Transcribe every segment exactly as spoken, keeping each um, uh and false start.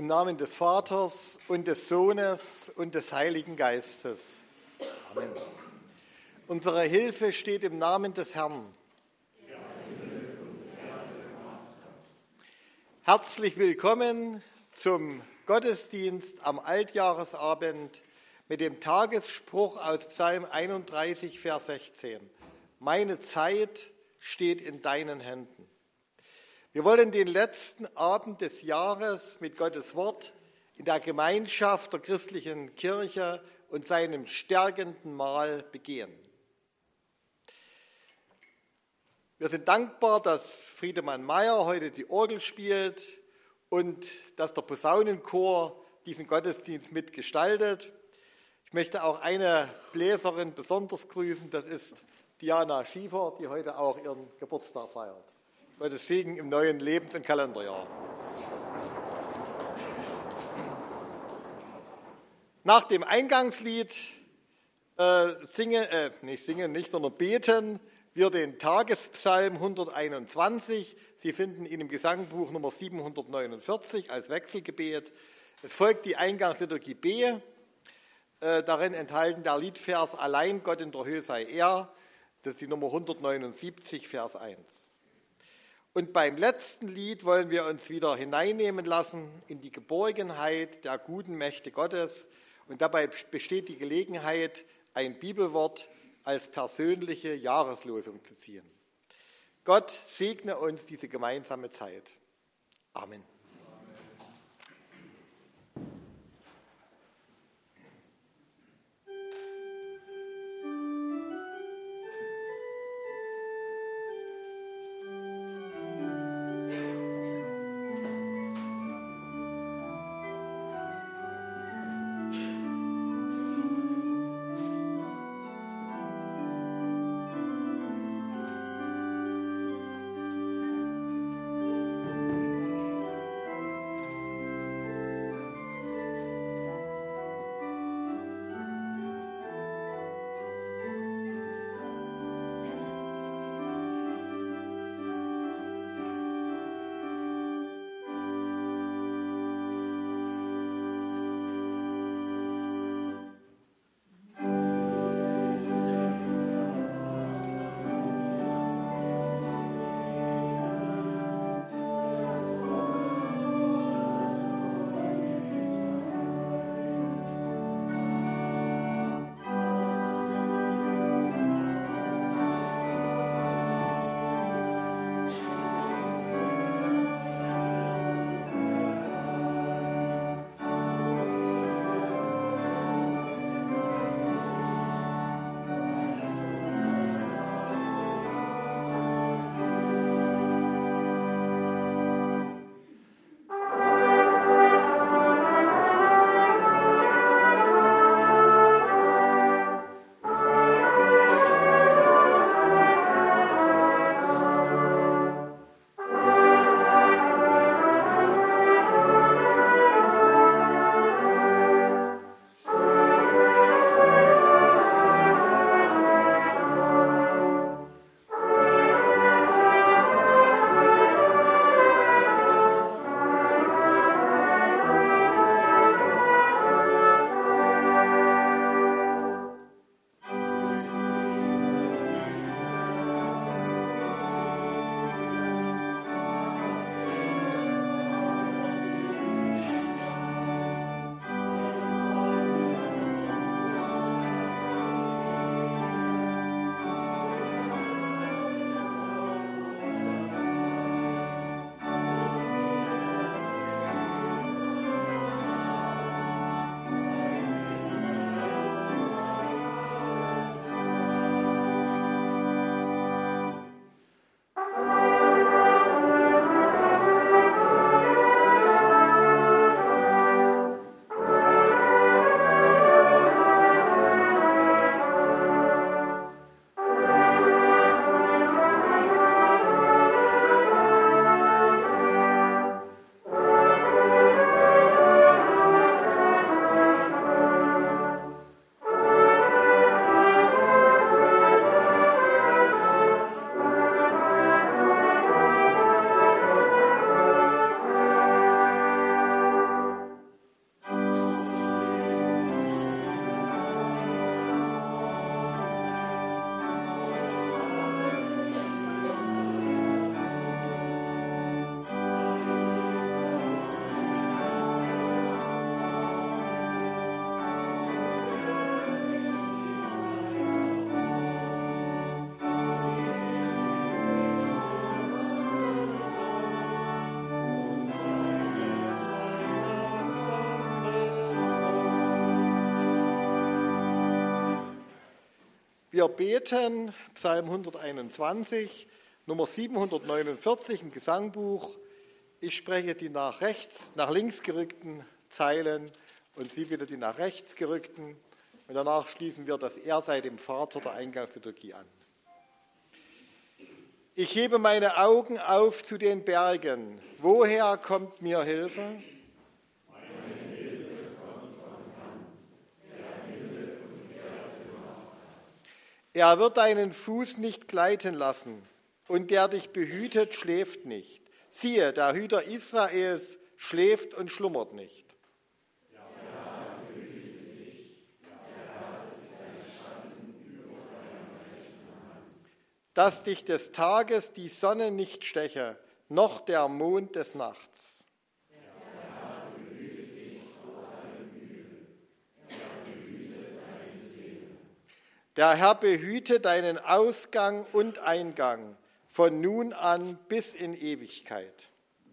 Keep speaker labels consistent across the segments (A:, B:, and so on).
A: Namen des Vaters und des Sohnes und des Heiligen Geistes. Amen. Unsere Hilfe steht im Namen des Herrn. Herzlich willkommen zum Gottesdienst am Altjahresabend mit dem Tagesspruch aus Psalm einunddreißig, Vers sechzehn. Meine Zeit steht in deinen Händen. Wir wollen den letzten Abend des Jahres mit Gottes Wort in der Gemeinschaft der christlichen Kirche und seinem stärkenden Mahl begehen. Wir sind dankbar, dass Friedemann Meyer heute die Orgel spielt und dass der Posaunenchor diesen Gottesdienst mitgestaltet. Ich möchte auch eine Bläserin besonders grüßen, das ist Diana Schiefer, die heute auch ihren Geburtstag feiert. Gottes Segen im neuen Lebens- und Kalenderjahr. Nach dem Eingangslied äh, singen, äh, nicht singen, nicht, sondern beten wir den Tagespsalm hunderteinundzwanzig. Sie finden ihn im Gesangbuch Nummer siebenhundertneunundvierzig als Wechselgebet. Es folgt die Eingangsliturgie B. Äh, darin enthalten der Liedvers Allein Gott in der Höhe sei er. Das ist die Nummer hundertneunundsiebzig, Vers eins. Und beim letzten Lied wollen wir uns wieder hineinnehmen lassen in die Geborgenheit der guten Mächte Gottes. Und dabei besteht die Gelegenheit, ein Bibelwort als persönliche Jahreslosung zu ziehen. Gott segne uns diese gemeinsame Zeit. Amen. Wir beten Psalm hunderteinundzwanzig, Nummer siebenhundertneunundvierzig im Gesangbuch. Ich spreche die nach rechts, nach links gerückten Zeilen und Sie bitte die nach rechts gerückten. Und danach schließen wir das Er sei dem Vater der Eingangsliturgie an. Ich hebe meine Augen auf zu den Bergen. Woher kommt mir Hilfe?
B: Meine Hilfe kommt vom Herrn, der Himmel und Erde gemacht hat.
A: Er wird deinen Fuß nicht gleiten lassen, und der dich behütet, schläft nicht. Siehe, der Hüter Israels schläft und schlummert nicht.
B: Ja, der Herr behütet dich, der Herr ist ein Schatten über deiner rechten Hand.
A: Dass dich des Tages die Sonne nicht steche, noch der Mond des Nachts.
B: Der Herr behütet dich vor allem Übel, er behütet deine Seele.
A: Der Herr behüte deinen Ausgang und Eingang von nun an bis in Ewigkeit.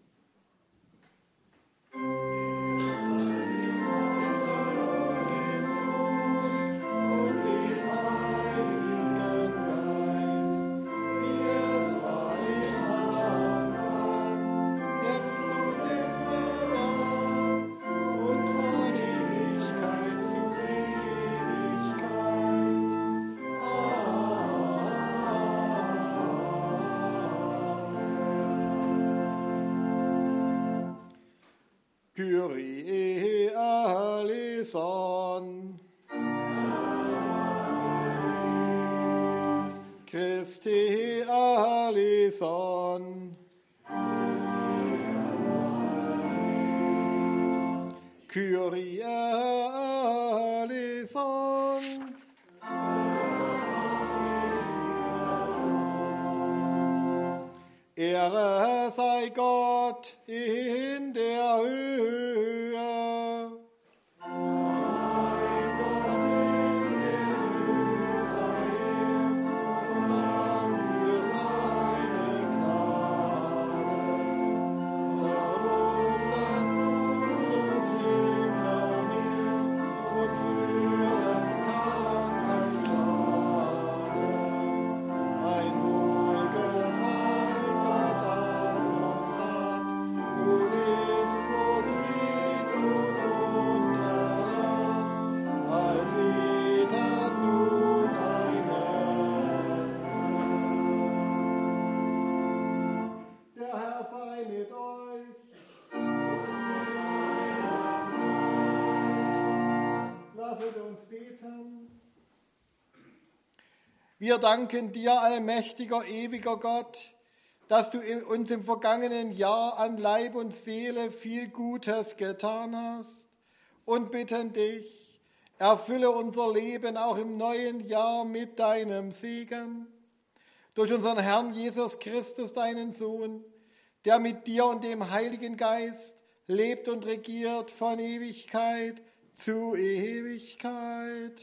A: Kyrie eleison. Christi eleison. Kyrie eleison. Ehre sei Gott in der Höhe. Mein Gott in der Höhe sei und Dank für seine Gnade. Darum das Blut und Himmel mir und führen kann kein Schade. Ein Wohlgefallen Gott an uns hat, nun ist bloß Fried und Unterlass, allfried hat nun eine. Der Herr sei mit euch. Lasset uns beten. Wir danken dir, allmächtiger, ewiger Gott, dass du in uns im vergangenen Jahr an Leib und Seele viel Gutes getan hast und bitten dich, erfülle unser Leben auch im neuen Jahr mit deinem Segen. Durch unseren Herrn Jesus Christus, deinen Sohn, der mit dir und dem Heiligen Geist lebt und regiert von Ewigkeit zu Ewigkeit.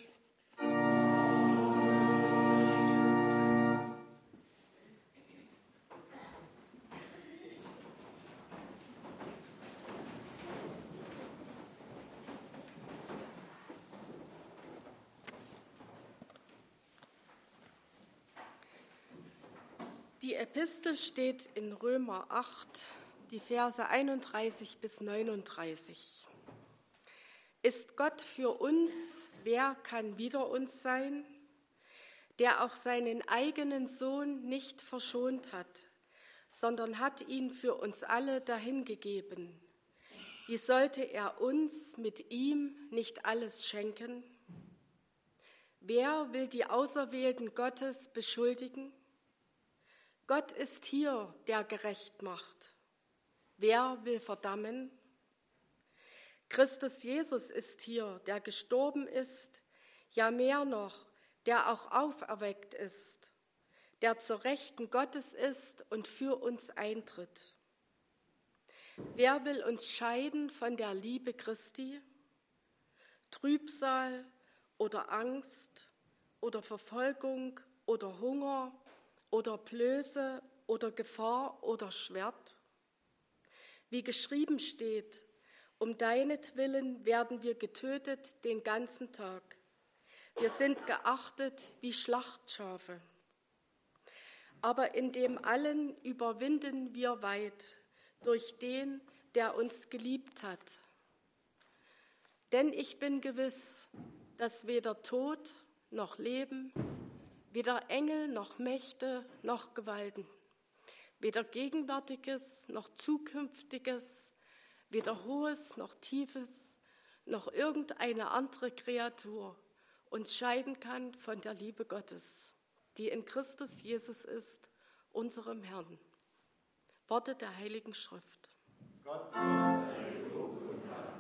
C: Die Epistel steht in Römer acht, die Verse einunddreißig bis neununddreißig. Ist Gott für uns, wer kann wider uns sein, der auch seinen eigenen Sohn nicht verschont hat, sondern hat ihn für uns alle dahingegeben? Wie sollte er uns mit ihm nicht alles schenken? Wer will die Auserwählten Gottes beschuldigen? Gott ist hier, der gerecht macht. Wer will verdammen? Christus Jesus ist hier, der gestorben ist, ja mehr noch, der auch auferweckt ist, der zur Rechten Gottes ist und für uns eintritt. Wer will uns scheiden von der Liebe Christi? Trübsal oder Angst oder Verfolgung oder Hunger oder Blöße oder Gefahr oder Schwert? Wie geschrieben steht, um deinetwillen werden wir getötet den ganzen Tag. Wir sind geachtet wie Schlachtschafe. Aber in dem allen überwinden wir weit durch den, der uns geliebt hat. Denn ich bin gewiss, dass weder Tod noch Leben, weder Engel noch Mächte noch Gewalten, weder Gegenwärtiges noch Zukünftiges, weder Hohes noch Tiefes, noch irgendeine andere Kreatur uns scheiden kann von der Liebe Gottes, die in Christus Jesus ist, unserem Herrn. Worte der Heiligen Schrift.
B: Gott sei Lob und Dank.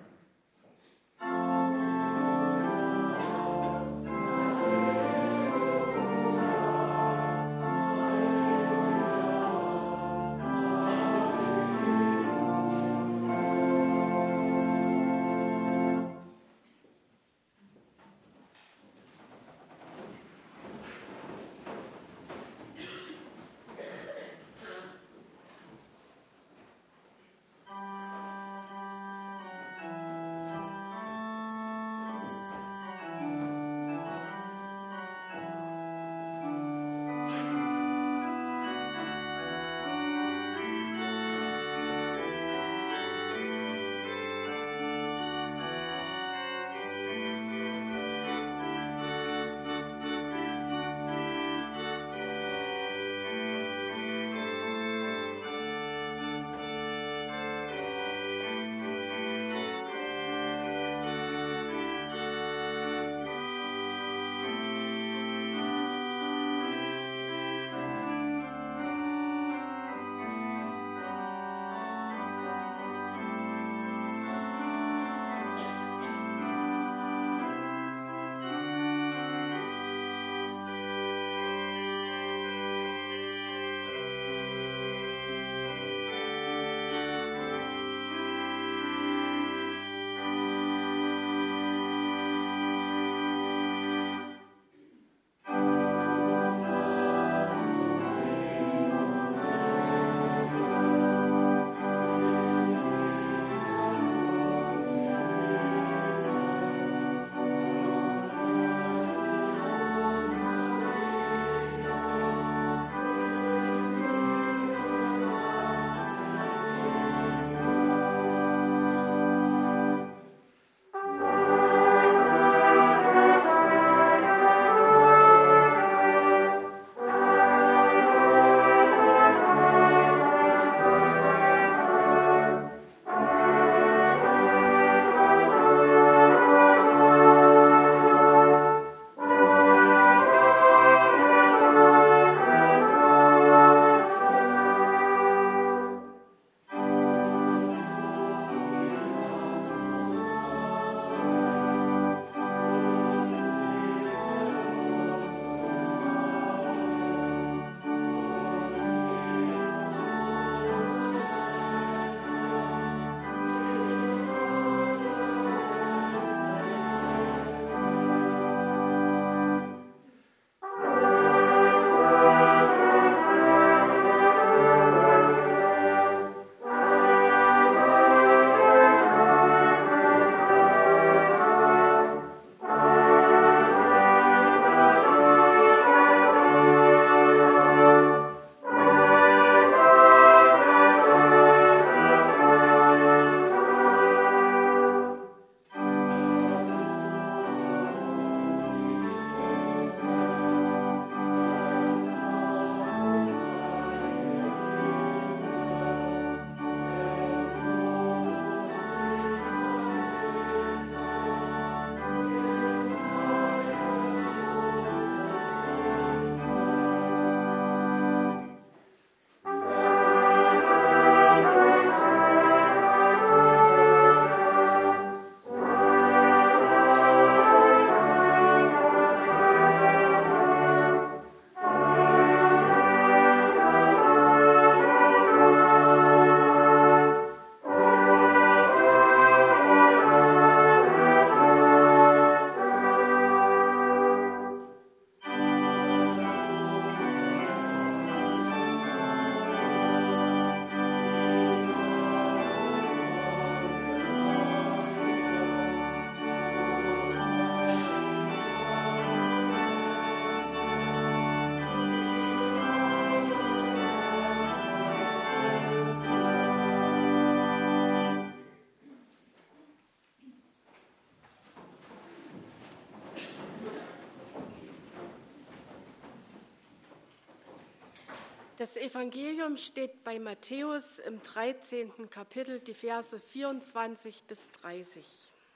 C: Das Evangelium steht bei Matthäus im dreizehnten Kapitel, die Verse vierundzwanzig bis dreißig.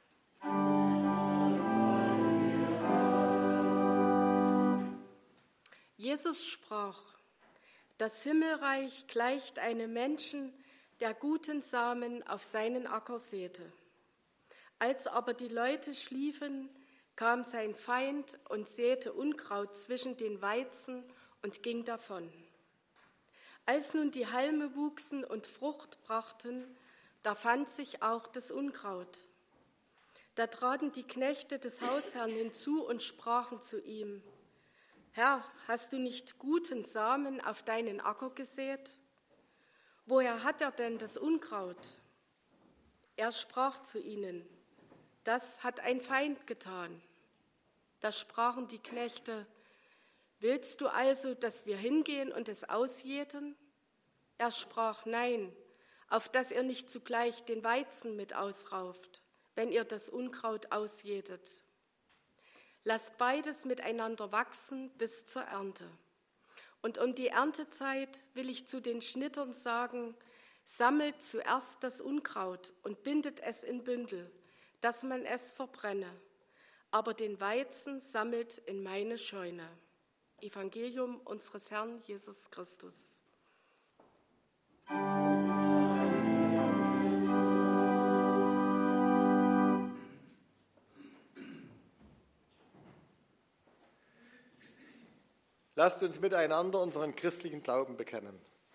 C: Jesus sprach: Das Himmelreich gleicht einem Menschen, der guten Samen auf seinen Acker säte. Als aber die Leute schliefen, kam sein Feind und säte Unkraut zwischen den Weizen und ging davon. Als nun die Halme wuchsen und Frucht brachten, da fand sich auch das Unkraut. Da traten die Knechte des Hausherrn hinzu und sprachen zu ihm: Herr, hast du nicht guten Samen auf deinen Acker gesät? Woher hat er denn das Unkraut? Er sprach zu ihnen: Das hat ein Feind getan. Da sprachen die Knechte: Willst du also, dass wir hingehen und es ausjäten? Er sprach: Nein, auf dass ihr nicht zugleich den Weizen mit ausrauft, wenn ihr das Unkraut ausjätet. Lasst beides miteinander wachsen bis zur Ernte. Und um die Erntezeit will ich zu den Schnittern sagen: Sammelt zuerst das Unkraut und bindet es in Bündel, dass man es verbrenne, aber den Weizen sammelt in meine Scheune. Evangelium unseres Herrn Jesus Christus.
A: Lasst uns miteinander unseren christlichen Glauben bekennen.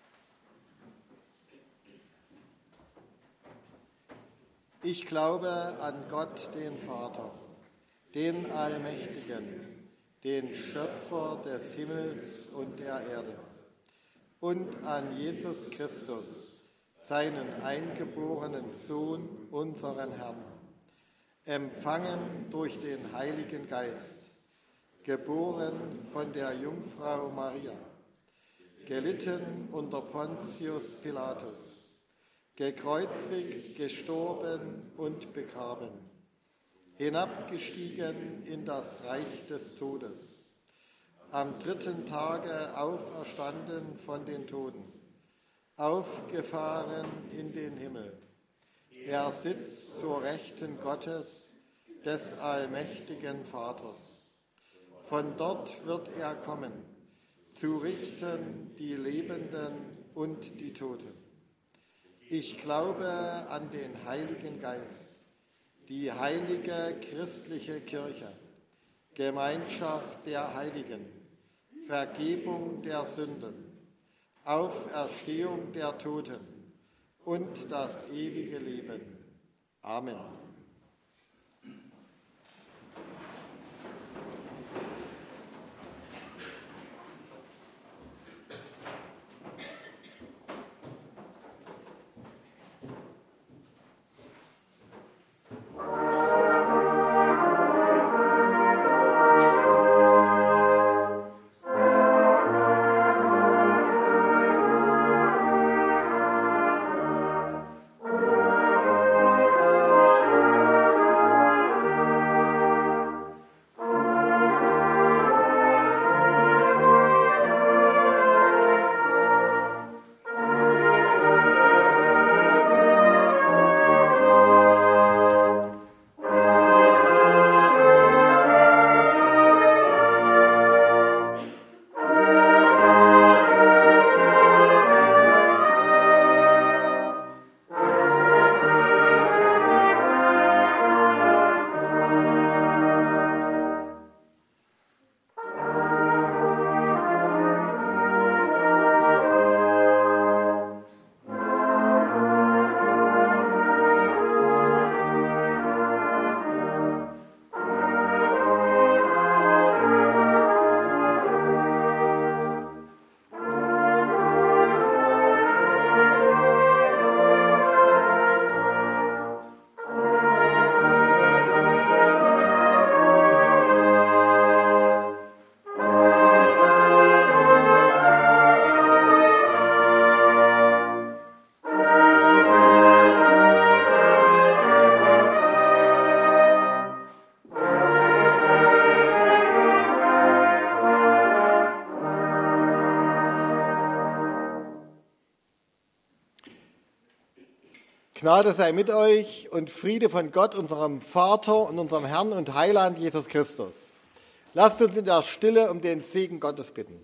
A: Ich glaube an Gott, den Vater, den Allmächtigen, den Schöpfer des Himmels und der Erde, und an Jesus Christus, seinen eingeborenen Sohn, unseren Herrn, empfangen durch den Heiligen Geist, geboren von der Jungfrau Maria, gelitten unter Pontius Pilatus, gekreuzigt, gestorben und begraben, hinabgestiegen in das Reich des Todes, am dritten Tage auferstanden von den Toten, aufgefahren in den Himmel. Er sitzt zur Rechten Gottes, des allmächtigen Vaters. Von dort wird er kommen, zu richten die Lebenden und die Toten. Ich glaube an den Heiligen Geist, die heilige christliche Kirche, Gemeinschaft der Heiligen, Vergebung der Sünden, Auferstehung der Toten und das ewige Leben. Amen.
B: Amen.
A: Gnade sei mit euch und Friede von Gott, unserem Vater und unserem Herrn und Heiland Jesus Christus. Lasst uns in der Stille um den Segen Gottes bitten.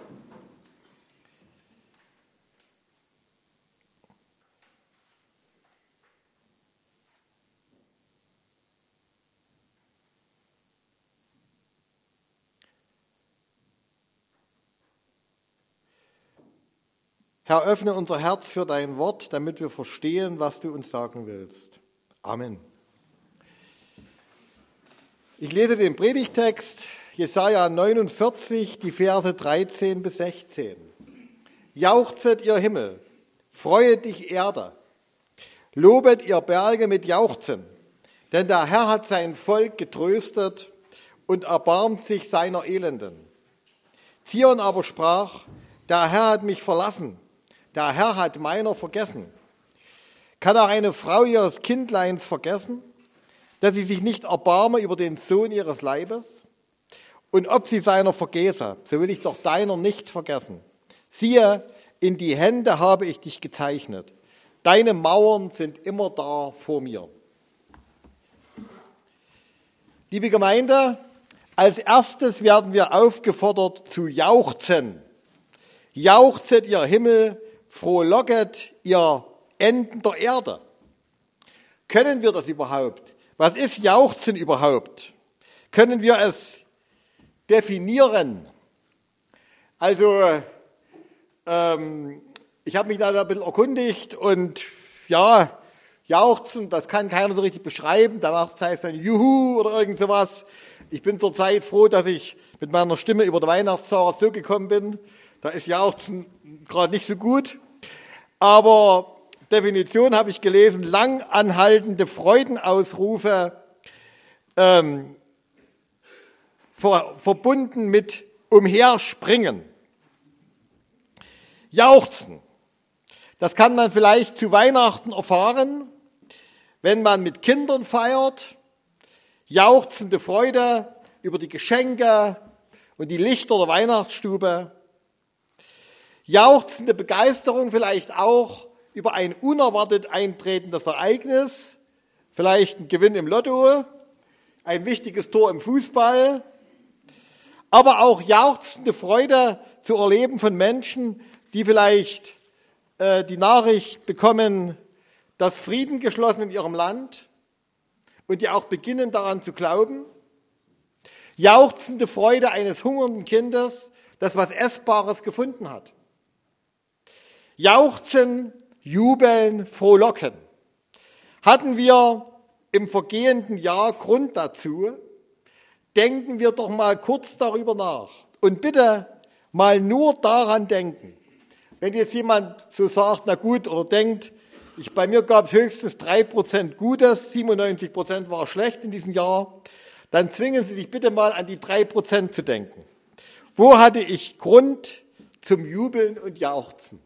A: Herr, öffne unser Herz für dein Wort, damit wir verstehen, was du uns sagen willst. Amen. Ich lese den Predigtext, Jesaja neunundvierzig, die Verse dreizehn bis sechzehn. Jauchzet, ihr Himmel, freuet dich, Erde, lobet, ihr Berge, mit Jauchzen, denn der Herr hat sein Volk getröstet und erbarmt sich seiner Elenden. Zion aber sprach, der Herr hat mich verlassen, der Herr hat meiner vergessen. Kann auch eine Frau ihres Kindleins vergessen, dass sie sich nicht erbarme über den Sohn ihres Leibes? Und ob sie seiner vergesse, so will ich doch deiner nicht vergessen. Siehe, in die Hände habe ich dich gezeichnet. Deine Mauern sind immer da vor mir. Liebe Gemeinde, als erstes werden wir aufgefordert zu jauchzen. Jauchzet, ihr Himmel, frohlocket, ihr Enden der Erde. Können wir das überhaupt? Was ist Jauchzen überhaupt? Können wir es definieren? Also, ähm, ich habe mich da ein bisschen erkundigt und ja, Jauchzen, das kann keiner so richtig beschreiben. Danach heißt es dann Juhu oder irgend sowas. Ich bin zurzeit froh, dass ich mit meiner Stimme über der Weihnachtszeit so gekommen bin. Da ist Jauchzen gerade nicht so gut. Aber Definition habe ich gelesen, lang anhaltende Freudenausrufe, ähm, ver, verbunden mit Umherspringen. Jauchzen, das kann man vielleicht zu Weihnachten erfahren, wenn man mit Kindern feiert. Jauchzende Freude über die Geschenke und die Lichter der Weihnachtsstube. Jauchzende Begeisterung vielleicht auch über ein unerwartet eintretendes Ereignis, vielleicht ein Gewinn im Lotto, ein wichtiges Tor im Fußball, aber auch jauchzende Freude zu erleben von Menschen, die vielleicht äh, die Nachricht bekommen, dass Frieden geschlossen in ihrem Land und die auch beginnen daran zu glauben. Jauchzende Freude eines hungernden Kindes, das was Essbares gefunden hat. Jauchzen, jubeln, frohlocken. Hatten wir im vergehenden Jahr Grund dazu? Denken wir doch mal kurz darüber nach. Und bitte mal nur daran denken. Wenn jetzt jemand so sagt, na gut, oder denkt, ich, bei mir gab es höchstens drei Prozent Gutes, siebenundneunzig Prozent war schlecht in diesem Jahr, dann zwingen Sie sich bitte mal an die drei Prozent zu denken. Wo hatte ich Grund zum Jubeln und Jauchzen?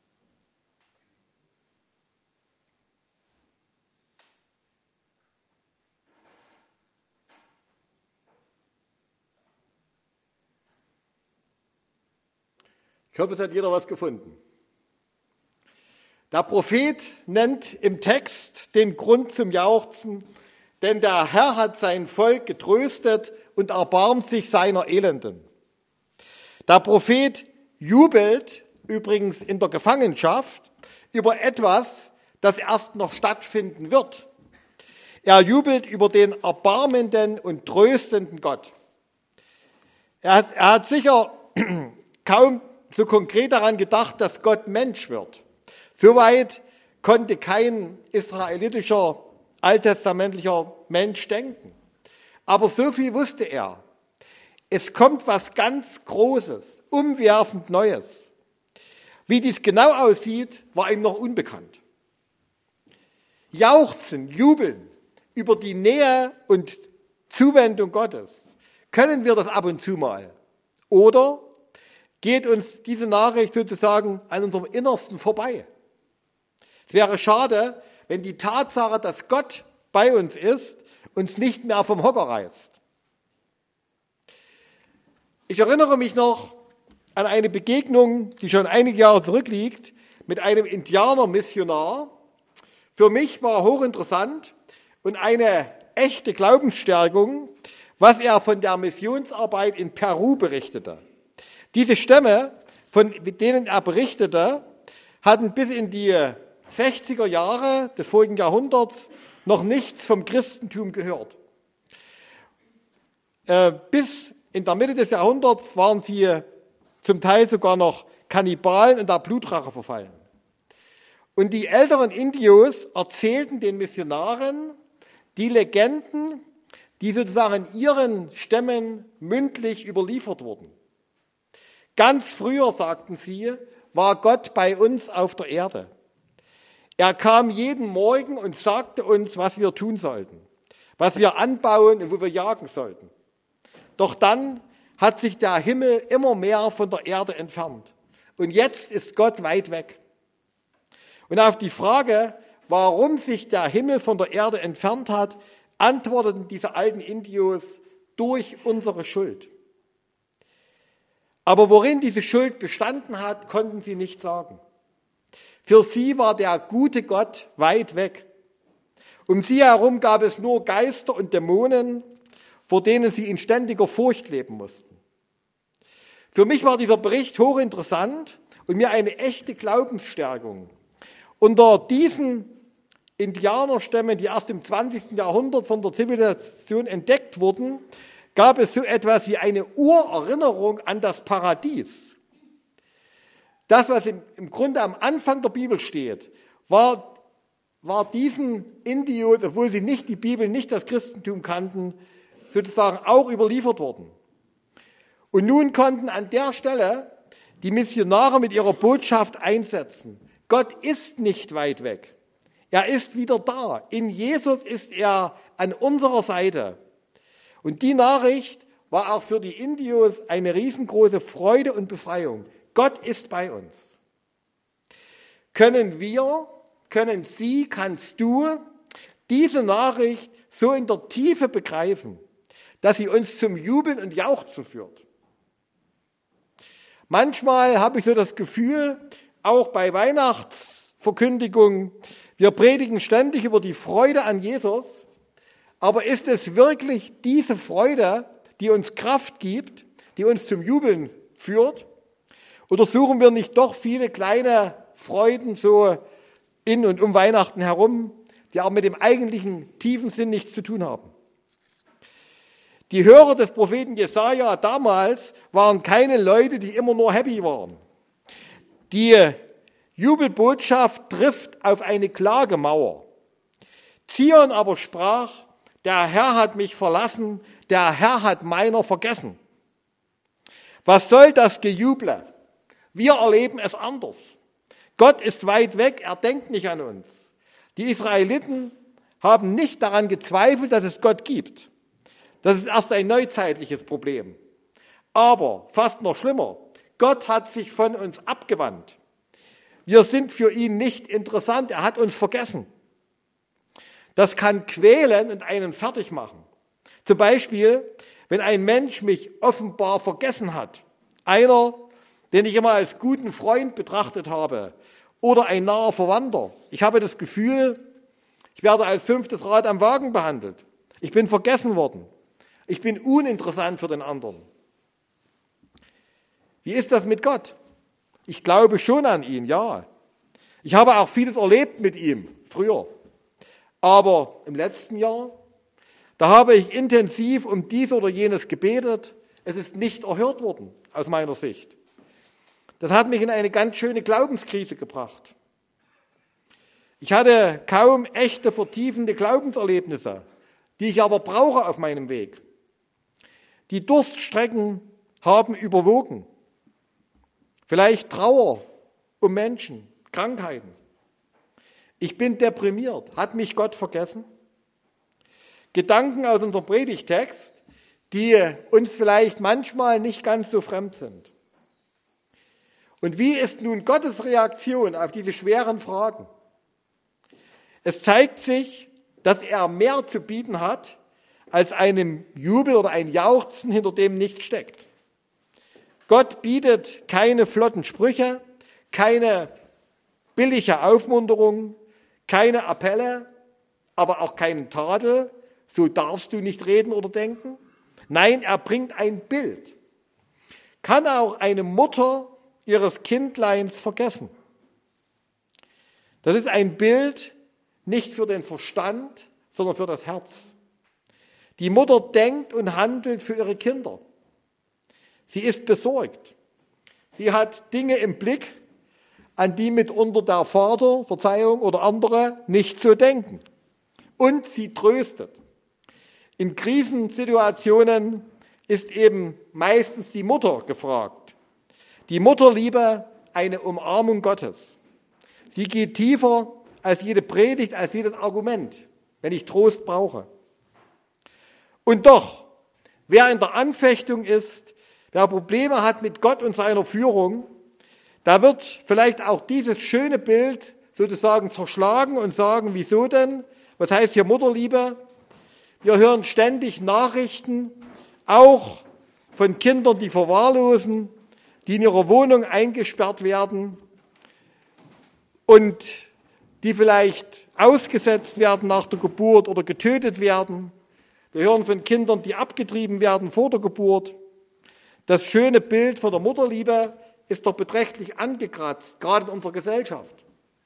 A: Ich hoffe, es hat jeder was gefunden. Der Prophet nennt im Text den Grund zum Jauchzen, denn der Herr hat sein Volk getröstet und erbarmt sich seiner Elenden. Der Prophet jubelt übrigens in der Gefangenschaft über etwas, das erst noch stattfinden wird. Er jubelt über den erbarmenden und tröstenden Gott. Er hat, er hat sicher kaum so konkret daran gedacht, dass Gott Mensch wird. Soweit konnte kein israelitischer, alttestamentlicher Mensch denken. Aber so viel wusste er. Es kommt was ganz Großes, umwerfend Neues. Wie dies genau aussieht, war ihm noch unbekannt. Jauchzen, jubeln über die Nähe und Zuwendung Gottes. Können wir das ab und zu mal? Oder geht uns diese Nachricht sozusagen an unserem Innersten vorbei? Es wäre schade, wenn die Tatsache, dass Gott bei uns ist, uns nicht mehr vom Hocker reißt. Ich erinnere mich noch an eine Begegnung, die schon einige Jahre zurückliegt, mit einem Indianermissionar Für mich war hochinteressant und eine echte Glaubensstärkung, was er von der Missionsarbeit in Peru berichtete. Diese Stämme, von denen er berichtete, hatten bis in die sechziger Jahre des vorigen Jahrhunderts noch nichts vom Christentum gehört. Äh, bis in der Mitte des Jahrhunderts waren sie zum Teil sogar noch Kannibalen und der Blutrache verfallen. Und die älteren Indios erzählten den Missionaren die Legenden, die sozusagen in ihren Stämmen mündlich überliefert wurden. Ganz früher, sagten sie, war Gott bei uns auf der Erde. Er kam jeden Morgen und sagte uns, was wir tun sollten, was wir anbauen und wo wir jagen sollten. Doch dann hat sich der Himmel immer mehr von der Erde entfernt. Und jetzt ist Gott weit weg. Und auf die Frage, warum sich der Himmel von der Erde entfernt hat, antworteten diese alten Indios: durch unsere Schuld. Aber worin diese Schuld bestanden hat, konnten sie nicht sagen. Für sie war der gute Gott weit weg. Um sie herum gab es nur Geister und Dämonen, vor denen sie in ständiger Furcht leben mussten. Für mich war dieser Bericht hochinteressant und mir eine echte Glaubensstärkung. Unter diesen Indianerstämmen, die erst im zwanzigsten Jahrhundert von der Zivilisation entdeckt wurden, gab es so etwas wie eine Urerinnerung an das Paradies. Das, was im, im Grunde am Anfang der Bibel steht, war, war diesen Indios, obwohl sie nicht die Bibel, nicht das Christentum kannten, sozusagen auch überliefert worden. Und nun konnten an der Stelle die Missionare mit ihrer Botschaft einsetzen. Gott ist nicht weit weg. Er ist wieder da. In Jesus ist er an unserer Seite. Und die Nachricht war auch für die Indios eine riesengroße Freude und Befreiung. Gott ist bei uns. Können wir, können Sie, kannst du diese Nachricht so in der Tiefe begreifen, dass sie uns zum Jubeln und Jauchzen führt? Manchmal habe ich so das Gefühl, auch bei Weihnachtsverkündigungen, wir predigen ständig über die Freude an Jesus, aber ist es wirklich diese Freude, die uns Kraft gibt, die uns zum Jubeln führt? Oder suchen wir nicht doch viele kleine Freuden so in und um Weihnachten herum, die auch mit dem eigentlichen tiefen Sinn nichts zu tun haben? Die Hörer des Propheten Jesaja damals waren keine Leute, die immer nur happy waren. Die Jubelbotschaft trifft auf eine Klagemauer. Zion aber sprach: Der Herr hat mich verlassen, der Herr hat meiner vergessen. Was soll das Gejuble? Wir erleben es anders. Gott ist weit weg, er denkt nicht an uns. Die Israeliten haben nicht daran gezweifelt, dass es Gott gibt. Das ist erst ein neuzeitliches Problem. Aber fast noch schlimmer, Gott hat sich von uns abgewandt. Wir sind für ihn nicht interessant, er hat uns vergessen. Das kann quälen und einen fertig machen. Zum Beispiel, wenn ein Mensch mich offenbar vergessen hat, einer, den ich immer als guten Freund betrachtet habe, oder ein naher Verwandter. Ich habe das Gefühl, ich werde als fünftes Rad am Wagen behandelt. Ich bin vergessen worden. Ich bin uninteressant für den anderen. Wie ist das mit Gott? Ich glaube schon an ihn, ja. Ich habe auch vieles erlebt mit ihm, früher. Aber im letzten Jahr, da habe ich intensiv um dies oder jenes gebetet. Es ist nicht erhört worden, aus meiner Sicht. Das hat mich in eine ganz schöne Glaubenskrise gebracht. Ich hatte kaum echte, vertiefende Glaubenserlebnisse, die ich aber brauche auf meinem Weg. Die Durststrecken haben überwogen. Vielleicht Trauer um Menschen, Krankheiten. Ich bin deprimiert. Hat mich Gott vergessen? Gedanken aus unserem Predigtext, die uns vielleicht manchmal nicht ganz so fremd sind. Und wie ist nun Gottes Reaktion auf diese schweren Fragen? Es zeigt sich, dass er mehr zu bieten hat, als einem Jubel oder ein Jauchzen, hinter dem nichts steckt. Gott bietet keine flotten Sprüche, keine billige Aufmunterung, Keine Appelle, aber auch keinen Tadel, so darfst du nicht reden oder denken. Nein, er bringt ein Bild. Kann auch eine Mutter ihres Kindleins vergessen? Das ist ein Bild nicht für den Verstand, sondern für das Herz. Die Mutter denkt und handelt für ihre Kinder. Sie ist besorgt. Sie hat Dinge im Blick, an die mitunter der Vater, Verzeihung, oder andere nicht so denken. Und sie tröstet. In Krisensituationen ist eben meistens die Mutter gefragt. Die Mutterliebe, eine Umarmung Gottes. Sie geht tiefer als jede Predigt, als jedes Argument, wenn ich Trost brauche. Und doch, wer in der Anfechtung ist, wer Probleme hat mit Gott und seiner Führung, da wird vielleicht auch dieses schöne Bild sozusagen zerschlagen und sagen, wieso denn? Was heißt hier Mutterliebe? Wir hören ständig Nachrichten, auch von Kindern, die verwahrlosen, die in ihrer Wohnung eingesperrt werden und die vielleicht ausgesetzt werden nach der Geburt oder getötet werden. Wir hören von Kindern, die abgetrieben werden vor der Geburt. Das schöne Bild von der Mutterliebe ist doch beträchtlich angekratzt, gerade in unserer Gesellschaft.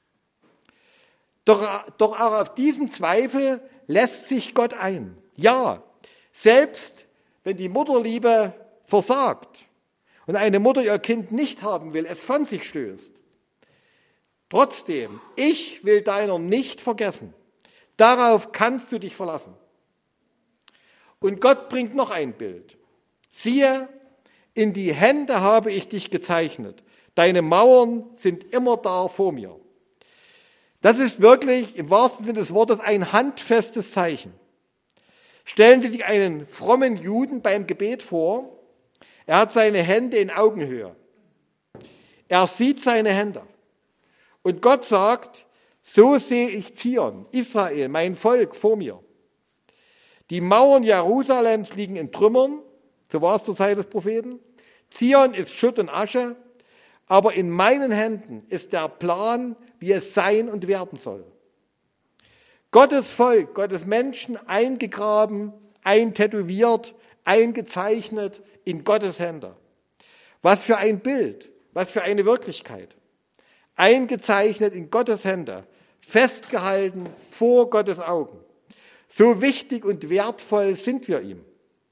A: Doch, doch auch auf diesen Zweifel lässt sich Gott ein. Ja, selbst wenn die Mutterliebe versagt und eine Mutter ihr Kind nicht haben will, es von sich stößt. Trotzdem, ich will deiner nicht vergessen. Darauf kannst du dich verlassen. Und Gott bringt noch ein Bild. Siehe, in die Hände habe ich dich gezeichnet. Deine Mauern sind immer da vor mir. Das ist wirklich im wahrsten Sinne des Wortes ein handfestes Zeichen. Stellen Sie sich einen frommen Juden beim Gebet vor. Er hat seine Hände in Augenhöhe. Er sieht seine Hände. Und Gott sagt, so sehe ich Zion, Israel, mein Volk vor mir. Die Mauern Jerusalems liegen in Trümmern, so war es zur Zeit des Propheten. Zion ist Schutt und Asche, aber in meinen Händen ist der Plan, wie es sein und werden soll. Gottes Volk, Gottes Menschen eingegraben, eintätowiert, eingezeichnet in Gottes Hände. Was für ein Bild, was für eine Wirklichkeit. Eingezeichnet in Gottes Hände, festgehalten vor Gottes Augen. So wichtig und wertvoll sind wir ihm.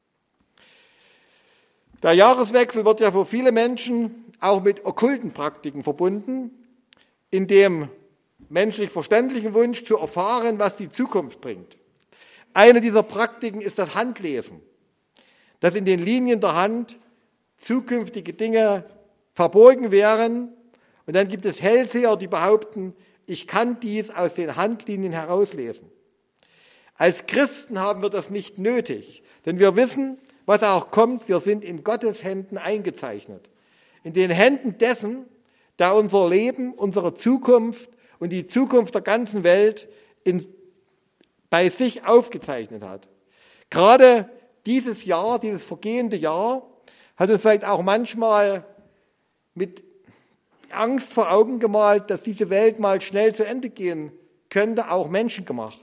A: Der Jahreswechsel wird ja für viele Menschen auch mit okkulten Praktiken verbunden, in dem menschlich verständlichen Wunsch zu erfahren, was die Zukunft bringt. Eine dieser Praktiken ist das Handlesen, dass in den Linien der Hand zukünftige Dinge verborgen wären. Und dann gibt es Hellseher, die behaupten, ich kann dies aus den Handlinien herauslesen. Als Christen haben wir das nicht nötig, denn wir wissen, was auch kommt, wir sind in Gottes Händen eingezeichnet. In den Händen dessen, der unser Leben, unsere Zukunft und die Zukunft der ganzen Welt in, bei sich aufgezeichnet hat. Gerade dieses Jahr, dieses vergehende Jahr, hat uns vielleicht auch manchmal mit Angst vor Augen gemalt, dass diese Welt mal schnell zu Ende gehen könnte, auch menschengemacht.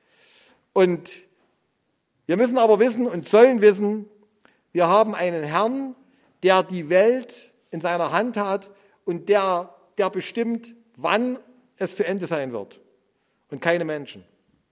A: Und wir müssen aber wissen und sollen wissen, wir haben einen Herrn, der die Welt in seiner Hand hat und der, der bestimmt, wann es zu Ende sein wird und keine Menschen.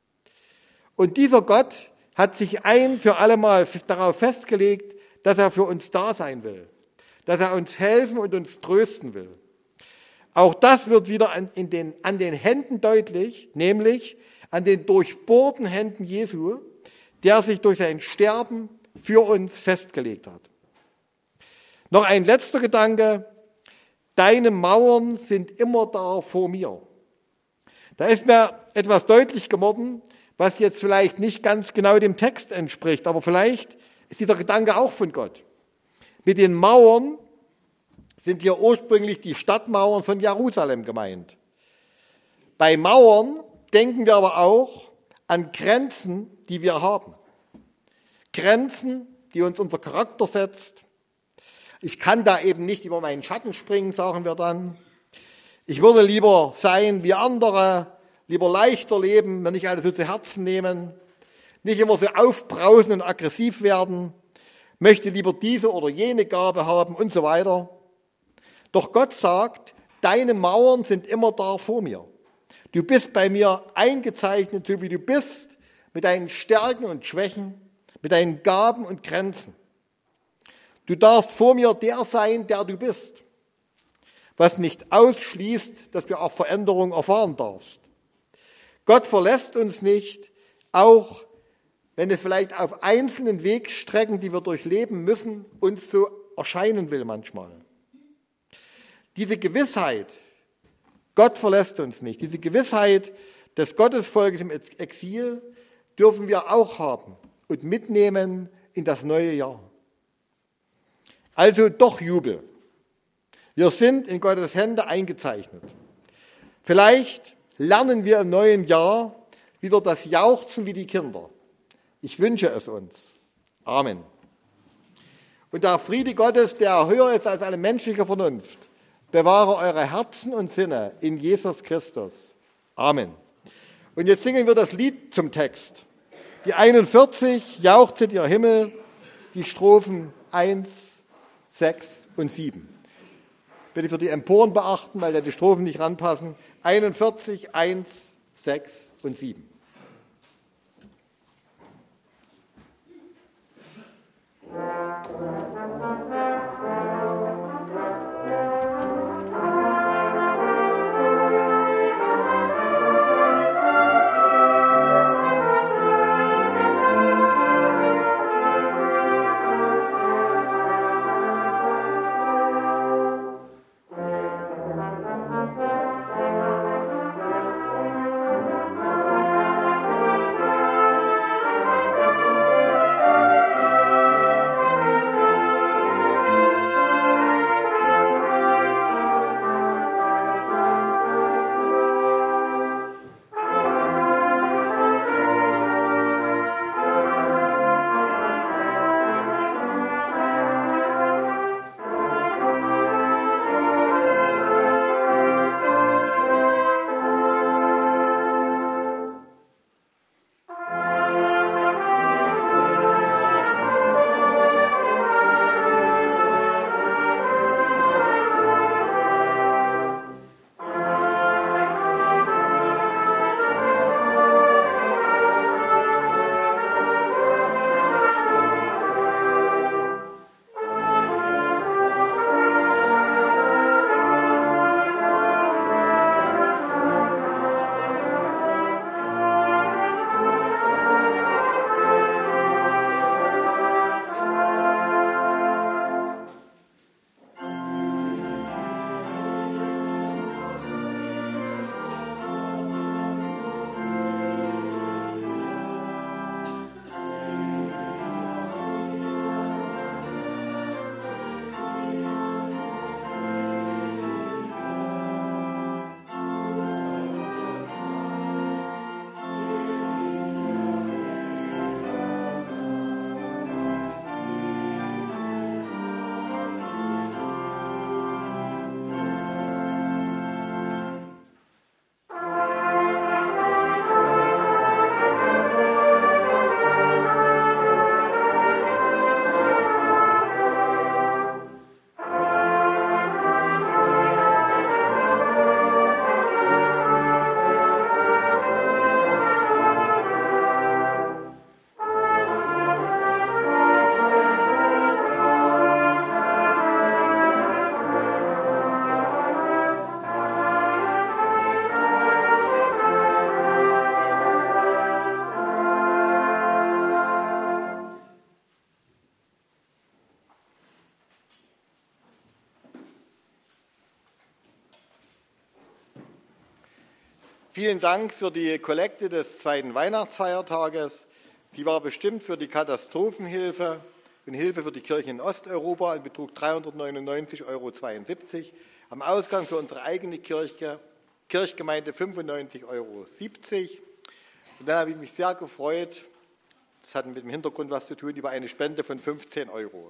A: Und dieser Gott hat sich ein für alle Mal darauf festgelegt, dass er für uns da sein will, dass er uns helfen und uns trösten will. Auch das wird wieder an, in den, an den Händen deutlich, nämlich an den durchbohrten Händen Jesu, der sich durch sein Sterben für uns festgelegt hat. Noch ein letzter Gedanke. Deine Mauern sind immer da vor mir. Da ist mir etwas deutlich geworden, was jetzt vielleicht nicht ganz genau dem Text entspricht, aber vielleicht ist dieser Gedanke auch von Gott. Mit den Mauern sind hier ursprünglich die Stadtmauern von Jerusalem gemeint. Bei Mauern denken wir aber auch an Grenzen, die wir haben. Grenzen, die uns unser Charakter setzt. Ich kann da eben nicht über meinen Schatten springen, sagen wir dann. Ich würde lieber sein wie andere, lieber leichter leben, mir nicht alles so zu Herzen nehmen, nicht immer so aufbrausen und aggressiv werden, möchte lieber diese oder jene Gabe haben und so weiter. Doch Gott sagt, deine Mauern sind immer da vor mir. Du bist bei mir eingezeichnet, so wie du bist, mit deinen Stärken und Schwächen, mit deinen Gaben und Grenzen. Du darfst vor mir der sein, der du bist, was nicht ausschließt, dass du auch Veränderung erfahren darfst. Gott verlässt uns nicht, auch wenn es vielleicht auf einzelnen Wegstrecken, die wir durchleben müssen, uns so erscheinen will manchmal. Diese Gewissheit, Gott verlässt uns nicht, diese Gewissheit des Gottesvolkes im Exil dürfen wir auch haben und mitnehmen in das neue Jahr. Also doch Jubel. Wir sind in Gottes Hände eingezeichnet. Vielleicht lernen wir im neuen Jahr wieder das Jauchzen wie die Kinder. Ich wünsche es uns. Amen. Und der Friede Gottes, der höher ist als alle menschliche Vernunft, bewahre eure Herzen und Sinne in Jesus Christus. Amen. Und jetzt singen wir das Lied zum Text. Die einundvierzig, jauchzet ihr Himmel, die Strophen eins, sechs und sieben. Bitte für die Emporen beachten, weil da die Strophen nicht ranpassen. einundvierzig, eins, sechs und sieben. Vielen Dank für die Kollekte des zweiten Weihnachtsfeiertages. Sie war bestimmt für die Katastrophenhilfe und Hilfe für die Kirchen in Osteuropa und betrug dreihundertneunundneunzig Euro zweiundsiebzig. Am Ausgang für unsere eigene Kirche, Kirchgemeinde fünfundneunzig Euro siebzig. Und dann habe ich mich sehr gefreut, das hat mit dem Hintergrund was zu tun, über eine Spende von fünfzehn Euro.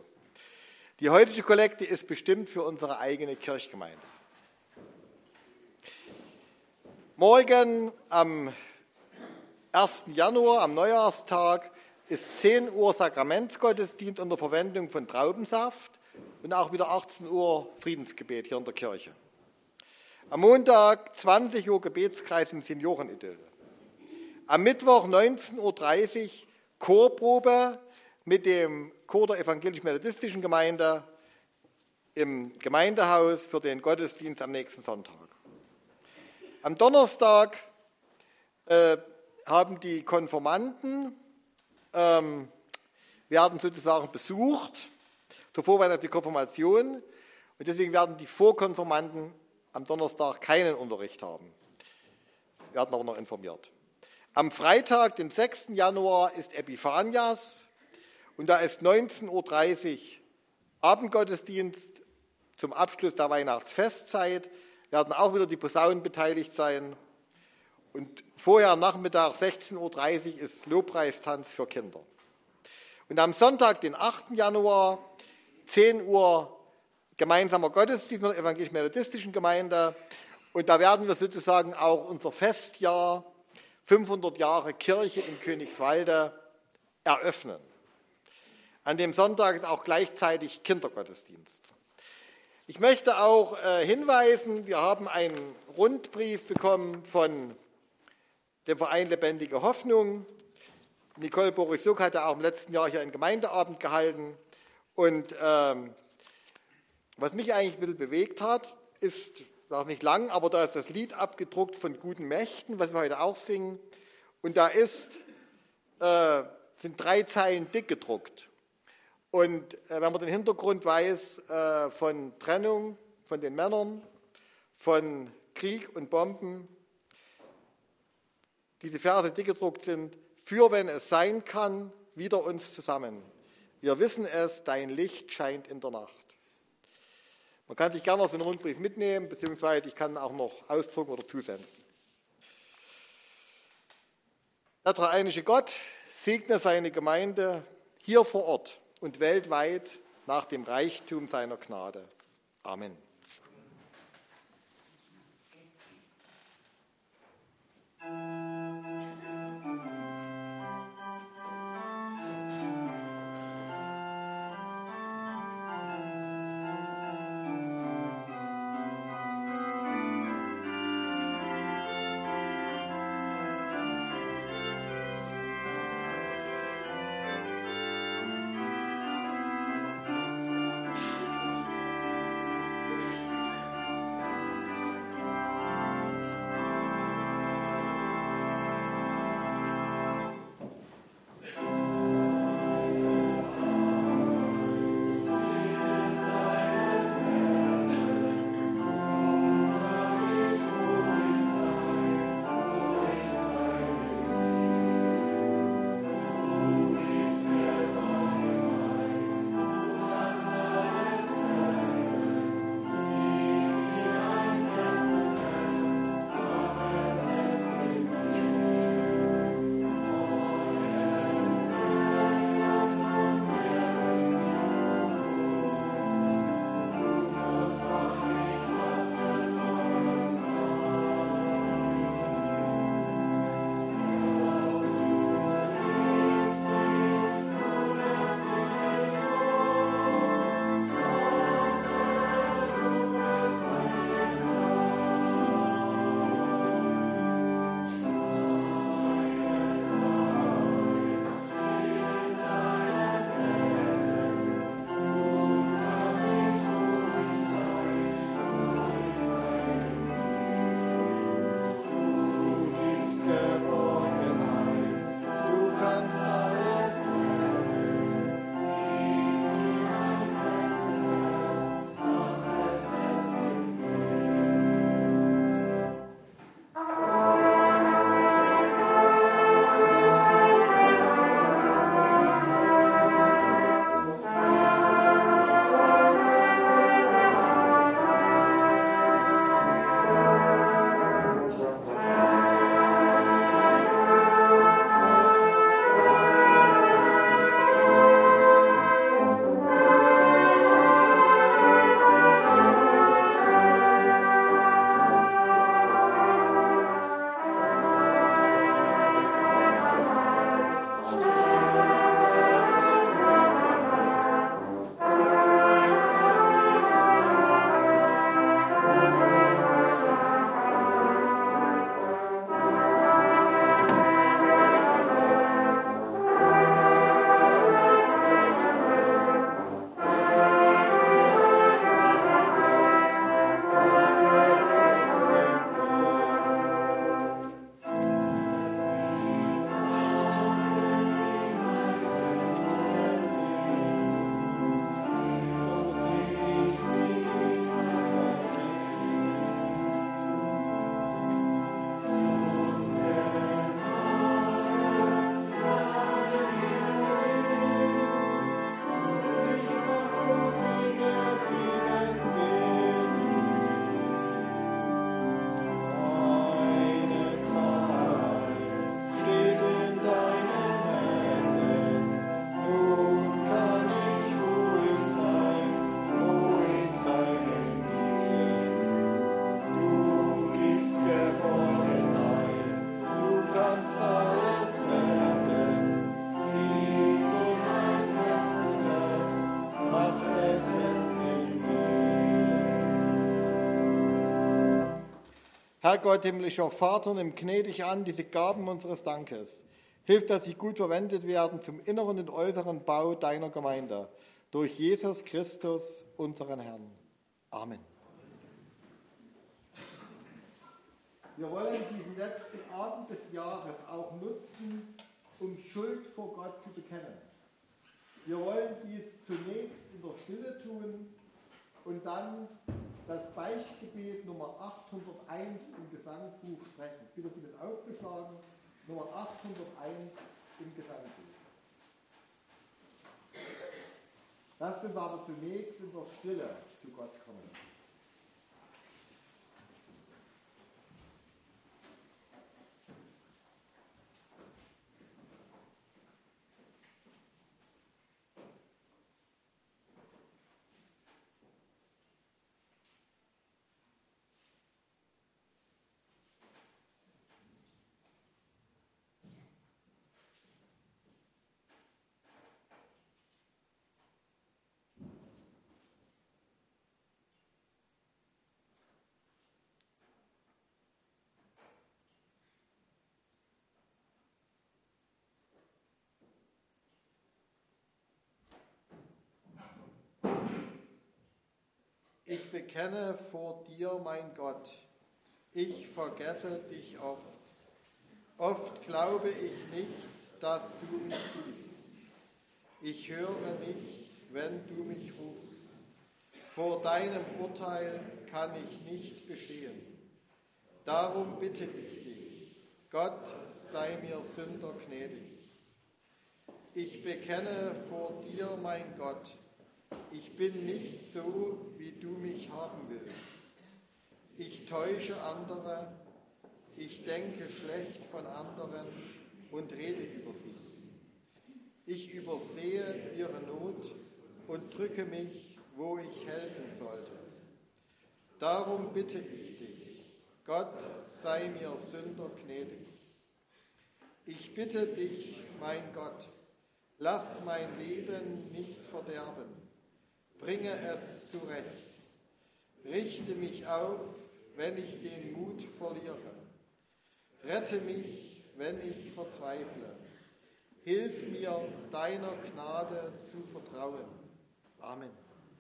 A: Die heutige Kollekte ist bestimmt für unsere eigene Kirchgemeinde. Morgen am ersten Januar, am Neujahrstag, ist zehn Uhr Sakramentsgottesdienst unter Verwendung von Traubensaft und auch wieder achtzehn Uhr Friedensgebet hier in der Kirche. Am Montag zwanzig Uhr Gebetskreis im Seniorenidyll. Am Mittwoch neunzehn Uhr dreißig Chorprobe mit dem Chor der evangelisch-methodistischen Gemeinde im Gemeindehaus für den Gottesdienst am nächsten Sonntag. Am Donnerstag äh, haben die Konfirmanden, ähm, werden sozusagen besucht zur Vorbereitung der Konfirmation und deswegen werden die Vorkonfirmanden am Donnerstag keinen Unterricht haben. Sie werden aber noch informiert. Am Freitag, den sechsten Januar, ist Epiphanias und da ist neunzehn Uhr dreißig Abendgottesdienst zum Abschluss der Weihnachtsfestzeit. Werden auch wieder die Posaunen beteiligt sein. Und vorher am Nachmittag sechzehn Uhr dreißig ist Lobpreistanz für Kinder. Und am Sonntag, den achten Januar, zehn Uhr gemeinsamer Gottesdienst mit der evangelisch-methodistischen Gemeinde. Und da werden wir sozusagen auch unser Festjahr fünfhundert Jahre Kirche in Königswalde eröffnen. An dem Sonntag ist auch gleichzeitig Kindergottesdienst. Ich möchte auch äh, hinweisen, wir haben einen Rundbrief bekommen von dem Verein Lebendige Hoffnung. Nicole Borisuk hat ja auch im letzten Jahr hier einen Gemeindeabend gehalten. Und ähm, was mich eigentlich ein bisschen bewegt hat, ist, das ist nicht lang, aber da ist das Lied abgedruckt von Guten Mächten, was wir heute auch singen. Und da ist, äh, sind drei Zeilen dick gedruckt. Und äh, wenn man den Hintergrund weiß äh, von Trennung von den Männern, von Krieg und Bomben, diese Verse dick gedruckt sind, für wenn es sein kann, wieder uns zusammen. Wir wissen es, dein Licht scheint in der Nacht. Man kann sich gerne auf den Rundbrief mitnehmen, beziehungsweise ich kann auch noch ausdrucken oder zusenden. Der dreieinige Gott segne seine Gemeinde hier vor Ort und weltweit nach dem Reichtum seiner Gnade. Amen. Herr Gott, himmlischer Vater, nimm gnädig an diese Gaben unseres Dankes. Hilf, dass sie gut verwendet werden zum inneren und äußeren Bau deiner Gemeinde. Durch Jesus Christus, unseren Herrn. Amen. Wir wollen diesen letzten Abend des Jahres auch nutzen, um Schuld vor Gott zu bekennen. Wir wollen dies zunächst in der Stille tun und dann das Beichtgebet Nummer achthunderteins im Gesangbuch sprechen. Ich bitte Sie, das aufzuschlagen. Nummer achthunderteins im Gesangbuch. Lasst uns aber zunächst in der Stille zu Gott kommen. Ich bekenne vor dir, mein Gott, ich vergesse dich oft. Oft glaube ich nicht, dass du mich siehst. Ich höre nicht, wenn du mich rufst. Vor deinem Urteil kann ich nicht bestehen. Darum bitte ich dich, Gott, sei mir Sünder gnädig. Ich bekenne vor dir, mein Gott, ich bin nicht so, wie du mich haben willst. Ich täusche andere, ich denke schlecht von anderen und rede über sie. Ich übersehe ihre Not und drücke mich, wo ich helfen sollte. Darum bitte ich dich, Gott, sei mir Sünder gnädig. Ich bitte dich, mein Gott, lass mein Leben nicht verderben. Bringe es zurecht. Richte mich auf, wenn ich den Mut verliere. Rette mich, wenn ich verzweifle. Hilf mir, deiner Gnade zu vertrauen. Amen.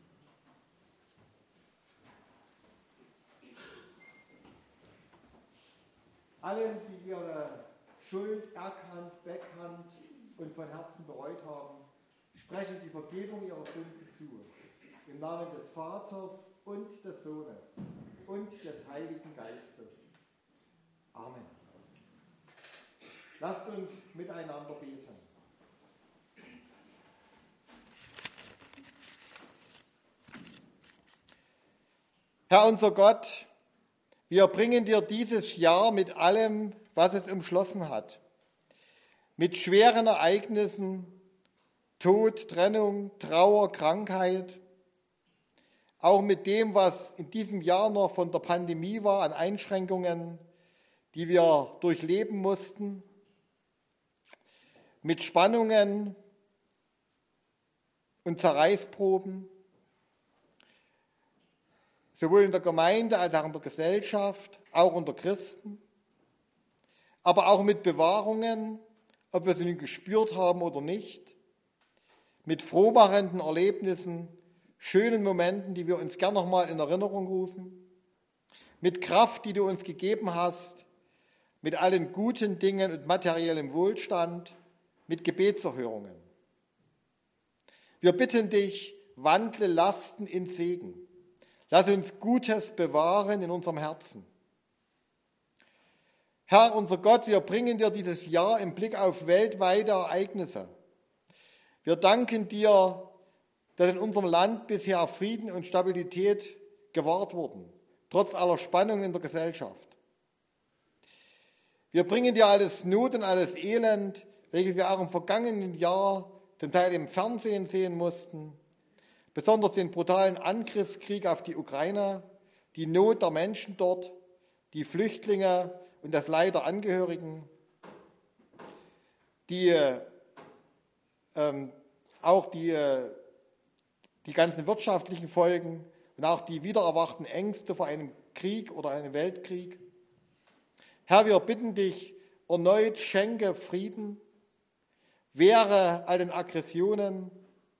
A: Allen, die ihre Schuld erkannt, bekannt und von Herzen bereut haben, sprechen die Vergebung ihrer Sünden zu. Im Namen des Vaters und des Sohnes und des Heiligen Geistes. Amen. Lasst uns miteinander beten. Herr unser Gott, wir bringen dir dieses Jahr mit allem, was es umschlossen hat. Mit schweren Ereignissen, Tod, Trennung, Trauer, Krankheit, auch mit dem, was in diesem Jahr noch von der Pandemie war, an Einschränkungen, die wir durchleben mussten, mit Spannungen und Zerreißproben, sowohl in der Gemeinde als auch in der Gesellschaft, auch unter Christen, aber auch mit Bewahrungen, ob wir sie nun gespürt haben oder nicht, mit frohmachenden Erlebnissen, schönen Momenten, die wir uns gern nochmal in Erinnerung rufen, mit Kraft, die du uns gegeben hast, mit allen guten Dingen und materiellem Wohlstand, mit Gebetserhörungen. Wir bitten dich, wandle Lasten in Segen. Lass uns Gutes bewahren in unserem Herzen. Herr, unser Gott, wir bringen dir dieses Jahr im Blick auf weltweite Ereignisse. Wir danken dir, dass in unserem Land bisher Frieden und Stabilität gewahrt wurden, trotz aller Spannungen in der Gesellschaft. Wir bringen dir alles Not und alles Elend, welches wir auch im vergangenen Jahr zum Teil im Fernsehen sehen mussten, besonders den brutalen Angriffskrieg auf die Ukraine, die Not der Menschen dort, die Flüchtlinge und das Leid der Angehörigen, die, ähm, auch die, die ganzen wirtschaftlichen Folgen und auch die wiedererwachten Ängste vor einem Krieg oder einem Weltkrieg. Herr, wir bitten dich erneut, schenke Frieden, wehre all den Aggressionen.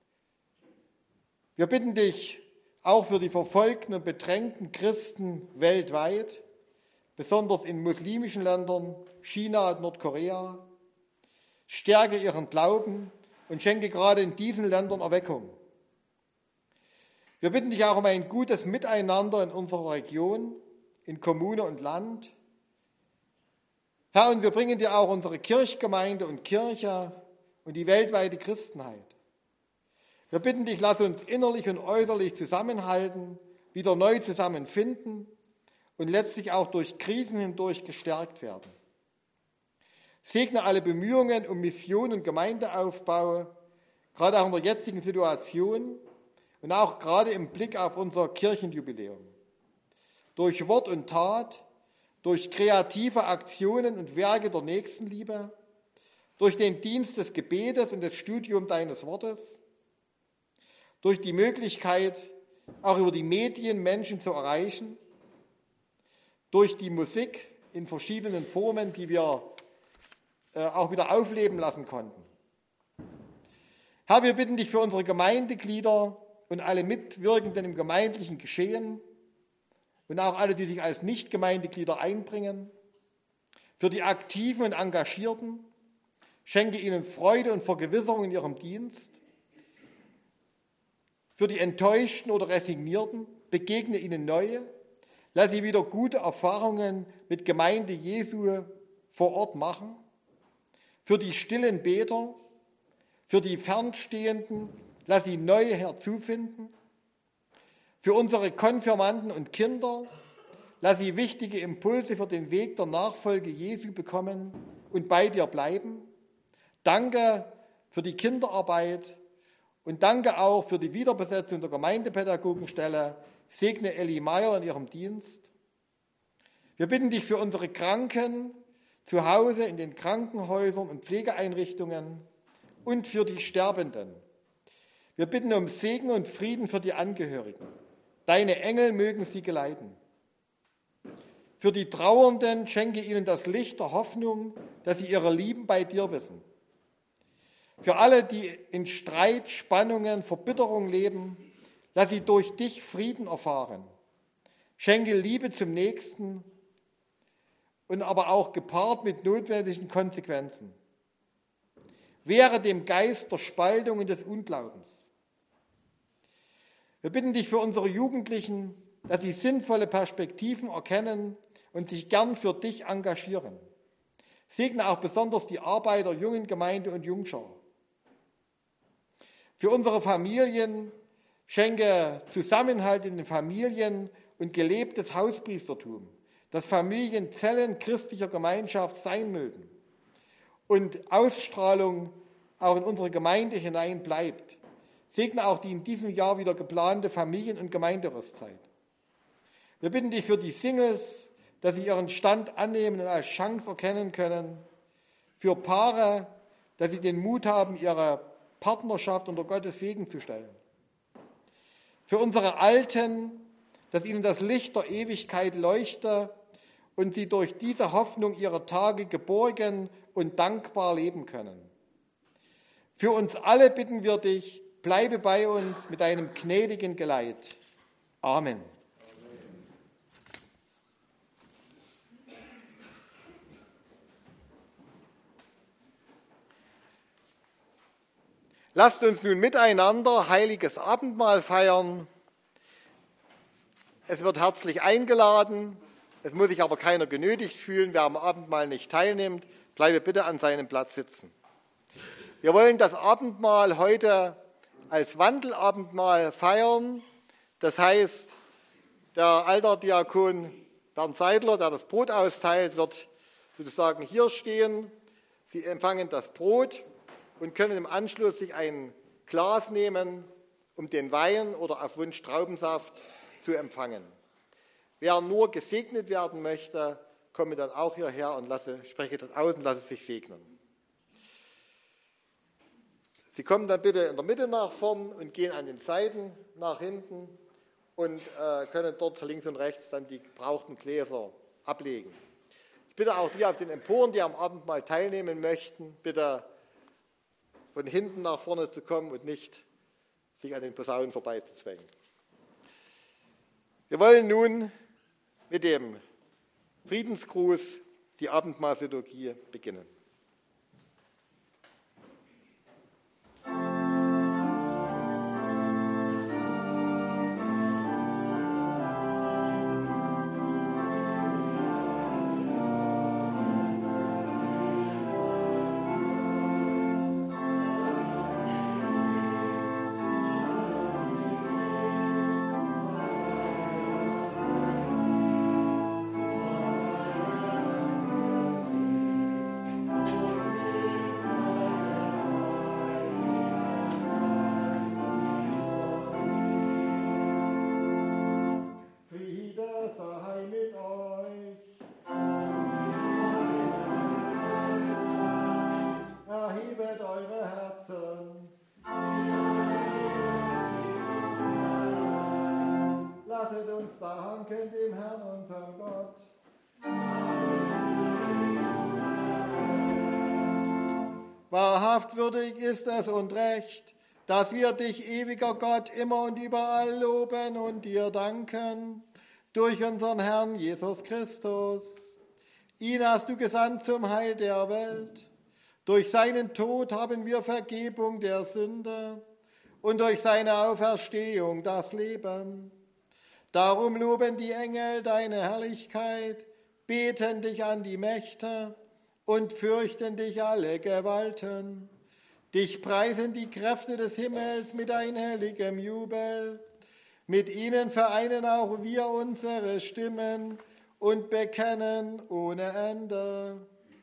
A: Wir bitten dich auch für die verfolgten und bedrängten Christen weltweit, besonders in muslimischen Ländern, China und Nordkorea. Stärke ihren Glauben und schenke gerade in diesen Ländern Erweckung. Wir bitten dich auch um ein gutes Miteinander in unserer Region, in Kommune und Land. Herr, und wir bringen dir auch unsere Kirchgemeinde und Kirche und die weltweite Christenheit. Wir bitten dich, lass uns innerlich und äußerlich zusammenhalten, wieder neu zusammenfinden und letztlich auch durch Krisen hindurch gestärkt werden. Segne alle Bemühungen um Mission und Gemeindeaufbau, gerade auch in der jetzigen Situation und auch gerade im Blick auf unser Kirchenjubiläum. Durch Wort und Tat, durch kreative Aktionen und Werke der Nächstenliebe, durch den Dienst des Gebetes und das Studium deines Wortes, durch die Möglichkeit, auch über die Medien Menschen zu erreichen, durch die Musik in verschiedenen Formen, die wir äh, auch wieder aufleben lassen konnten. Herr, wir bitten dich für unsere Gemeindeglieder und alle Mitwirkenden im gemeindlichen Geschehen und auch alle, die sich als Nicht-Gemeindeglieder einbringen, für die Aktiven und Engagierten, schenke ihnen Freude und Vergewisserung in ihrem Dienst. Für die Enttäuschten oder Resignierten, begegne ihnen neue, lass sie wieder gute Erfahrungen mit Gemeinde Jesu vor Ort machen. Für die stillen Beter, für die Fernstehenden, lass sie neue herzufinden. Für unsere Konfirmanden und Kinder, lass sie wichtige Impulse für den Weg der Nachfolge Jesu bekommen und bei dir bleiben. Danke für die Kinderarbeit und danke auch für die Wiederbesetzung der Gemeindepädagogenstelle. Segne Elli Meyer in ihrem Dienst. Wir bitten dich für unsere Kranken zu Hause in den Krankenhäusern und Pflegeeinrichtungen und für die Sterbenden. Wir bitten um Segen und Frieden für die Angehörigen. Deine Engel mögen sie geleiten. Für die Trauernden schenke ihnen das Licht der Hoffnung, dass sie ihre Lieben bei dir wissen. Für alle, die in Streit, Spannungen, Verbitterung leben, lass sie durch dich Frieden erfahren. Schenke Liebe zum Nächsten und aber auch gepaart mit notwendigen Konsequenzen. Wehre dem Geist der Spaltung und des Unglaubens. Wir bitten dich für unsere Jugendlichen, dass sie sinnvolle Perspektiven erkennen und sich gern für dich engagieren. Segne auch besonders die Arbeit der jungen Gemeinde und Jungschar. Für unsere Familien schenke Zusammenhalt in den Familien und gelebtes Hauspriestertum, dass Familien Zellen christlicher Gemeinschaft sein mögen und Ausstrahlung auch in unsere Gemeinde hinein bleibt. Segne auch die in diesem Jahr wieder geplante Familien- und Gemeinderüstzeit. Wir bitten dich für die Singles, dass sie ihren Stand annehmen und als Chance erkennen können. Für Paare, dass sie den Mut haben, ihre Partnerschaft unter Gottes Segen zu stellen. Für unsere Alten, dass ihnen das Licht der Ewigkeit leuchte und sie durch diese Hoffnung ihre Tage geborgen und dankbar leben können. Für uns alle bitten wir dich, bleibe bei uns mit deinem gnädigen Geleit. Amen. Lasst uns nun miteinander heiliges Abendmahl feiern. Es wird herzlich eingeladen. Es muss sich aber keiner genötigt fühlen. Wer am Abendmahl nicht teilnimmt, bleibe bitte an seinem Platz sitzen. Wir wollen das Abendmahl heute als Wandelabendmahl feiern. Das heißt, der Alterdiakon Bernd Seidler, der das Brot austeilt, wird sozusagen hier stehen. Sie empfangen das Brot und können im Anschluss sich ein Glas nehmen, um den Wein oder auf Wunsch Traubensaft zu empfangen. Wer nur gesegnet werden möchte, komme dann auch hierher und lasse, spreche das aus und lasse sich segnen. Sie kommen dann bitte in der Mitte nach vorn und gehen an den Seiten nach hinten und äh, können dort links und rechts dann die gebrauchten Gläser ablegen. bitte auch die auf den Emporen, die am Abendmahl teilnehmen möchten, bitte von hinten nach vorne zu kommen und nicht sich an den Posaunen vorbeizuzwängen. Wir wollen nun mit dem Friedensgruß die Abendmahlsliturgie beginnen.
B: Dem Herrn, unserem Gott.
A: Wahrhaft würdig ist es und recht, dass wir dich, ewiger Gott, immer und überall loben und dir danken, durch unseren Herrn Jesus Christus. Ihn hast du gesandt zum Heil der Welt. Durch seinen Tod haben wir Vergebung der Sünde und durch seine Auferstehung das Leben. Darum loben die Engel deine Herrlichkeit, beten dich an die Mächte und fürchten dich alle Gewalten. Dich preisen die Kräfte des Himmels mit einhelligem Jubel. Mit ihnen vereinen auch wir unsere Stimmen und bekennen ohne Ende.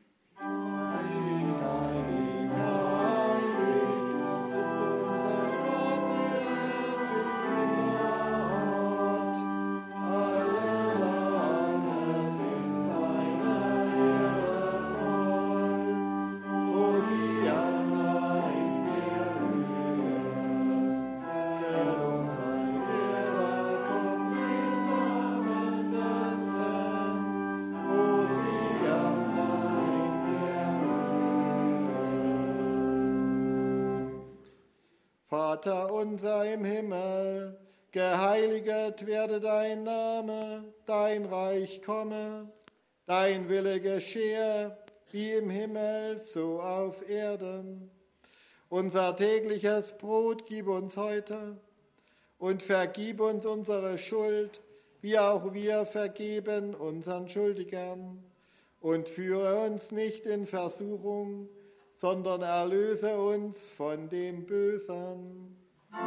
A: Vater unser im Himmel, geheiliget werde dein Name, dein Reich komme, dein Wille geschehe, wie im Himmel, so auf Erden. Unser tägliches Brot gib uns heute und vergib uns unsere Schuld, wie auch wir vergeben unseren Schuldigern. Und führe uns nicht in Versuchung, sondern erlöse uns von dem Bösen.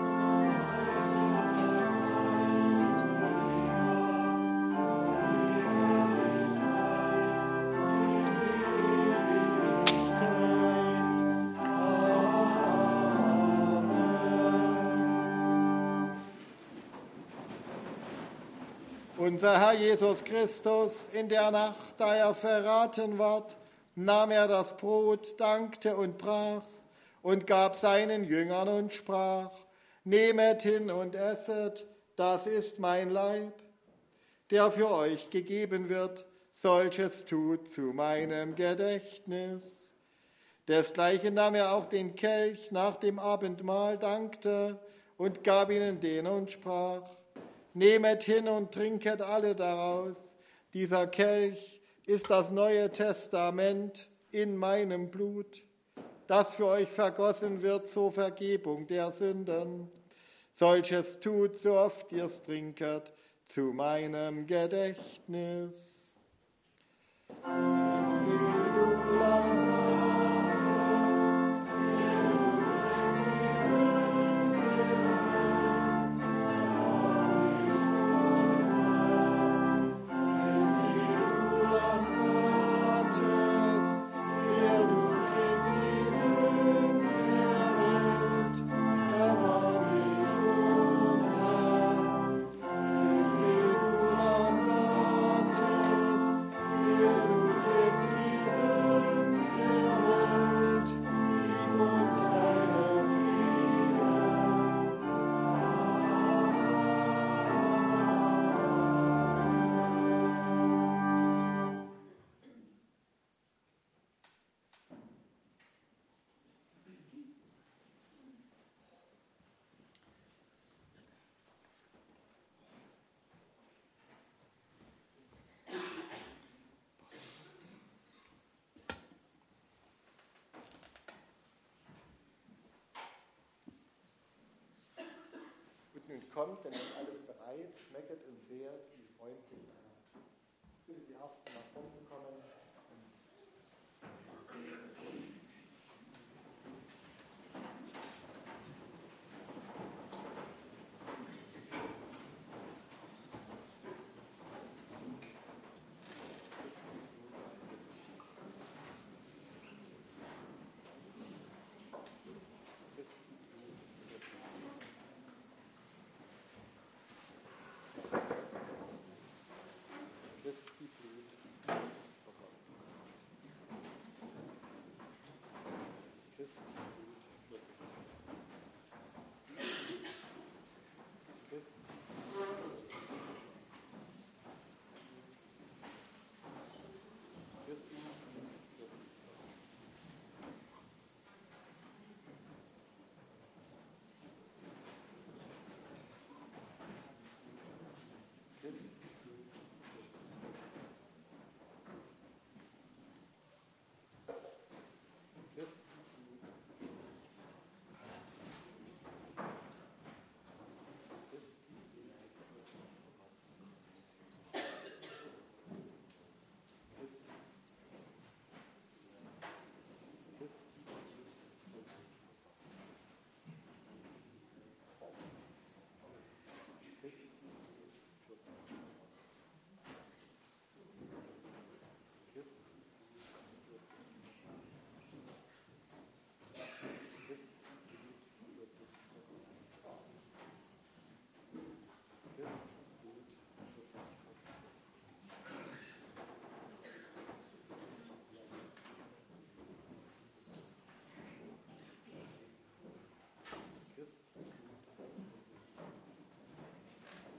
A: Unser Herr Jesus Christus, in der Nacht, da er verraten ward, nahm er das Brot, dankte und brach's und gab seinen Jüngern und sprach: Nehmet hin und esset, das ist mein Leib, der für euch gegeben wird, solches tut zu meinem Gedächtnis. Desgleichen nahm er auch den Kelch nach dem Abendmahl, dankte und gab ihnen den und sprach: Nehmet hin und trinket alle daraus, dieser Kelch ist das Neue Testament in meinem Blut, das für euch vergossen wird zur Vergebung der Sünden. Solches tut, so oft ihr es trinket, zu meinem Gedächtnis. Christi, du Lamm Gottes, der du kommt, denn es ist alles bereit. Schmecket und sehet, wie freundlich er ist. Ich bitte die Ersten nach vorn zu kommen. Christi Blut vergossen. Christi Blut für dich. Christi Christi Blut für dich. Christi Christi Blut. Christi Blut vergossen. Christi Christi Blut für dich vergossen. Christi Blut für dich vergossen. Christi Christi Blut.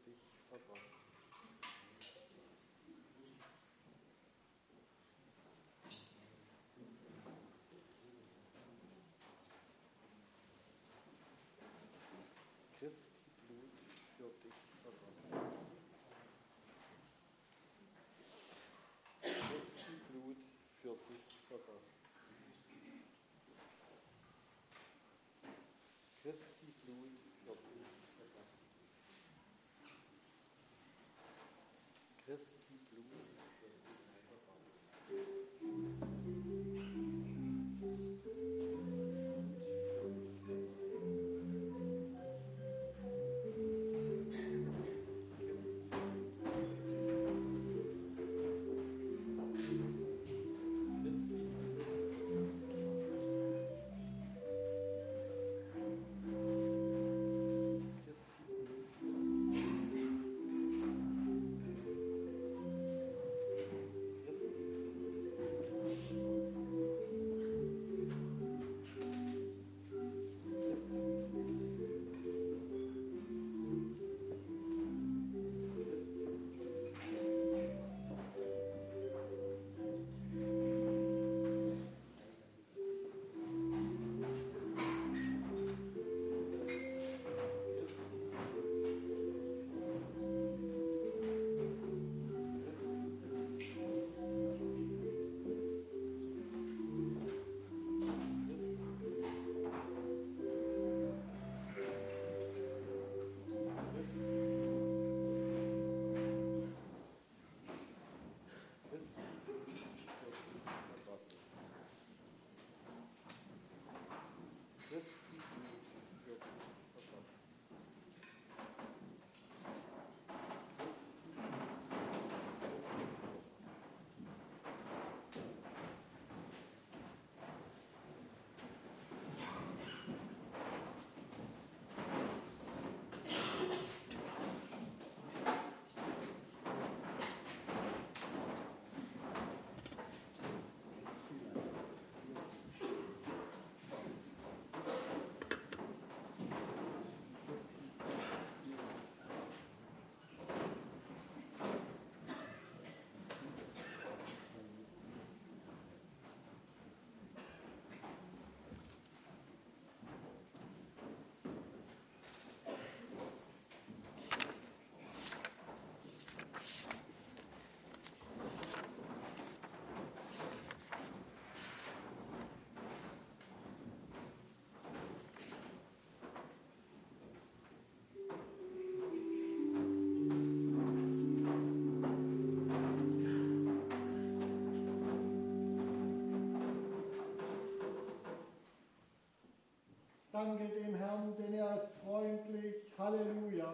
A: dich vergossen. Christi Blut für dich vergossen. Christi Blut für dich vergossen. Christi Blut für dich vergossen. Christi Blut für dich vergossen. Danke dem Herrn, denn er ist freundlich. Halleluja.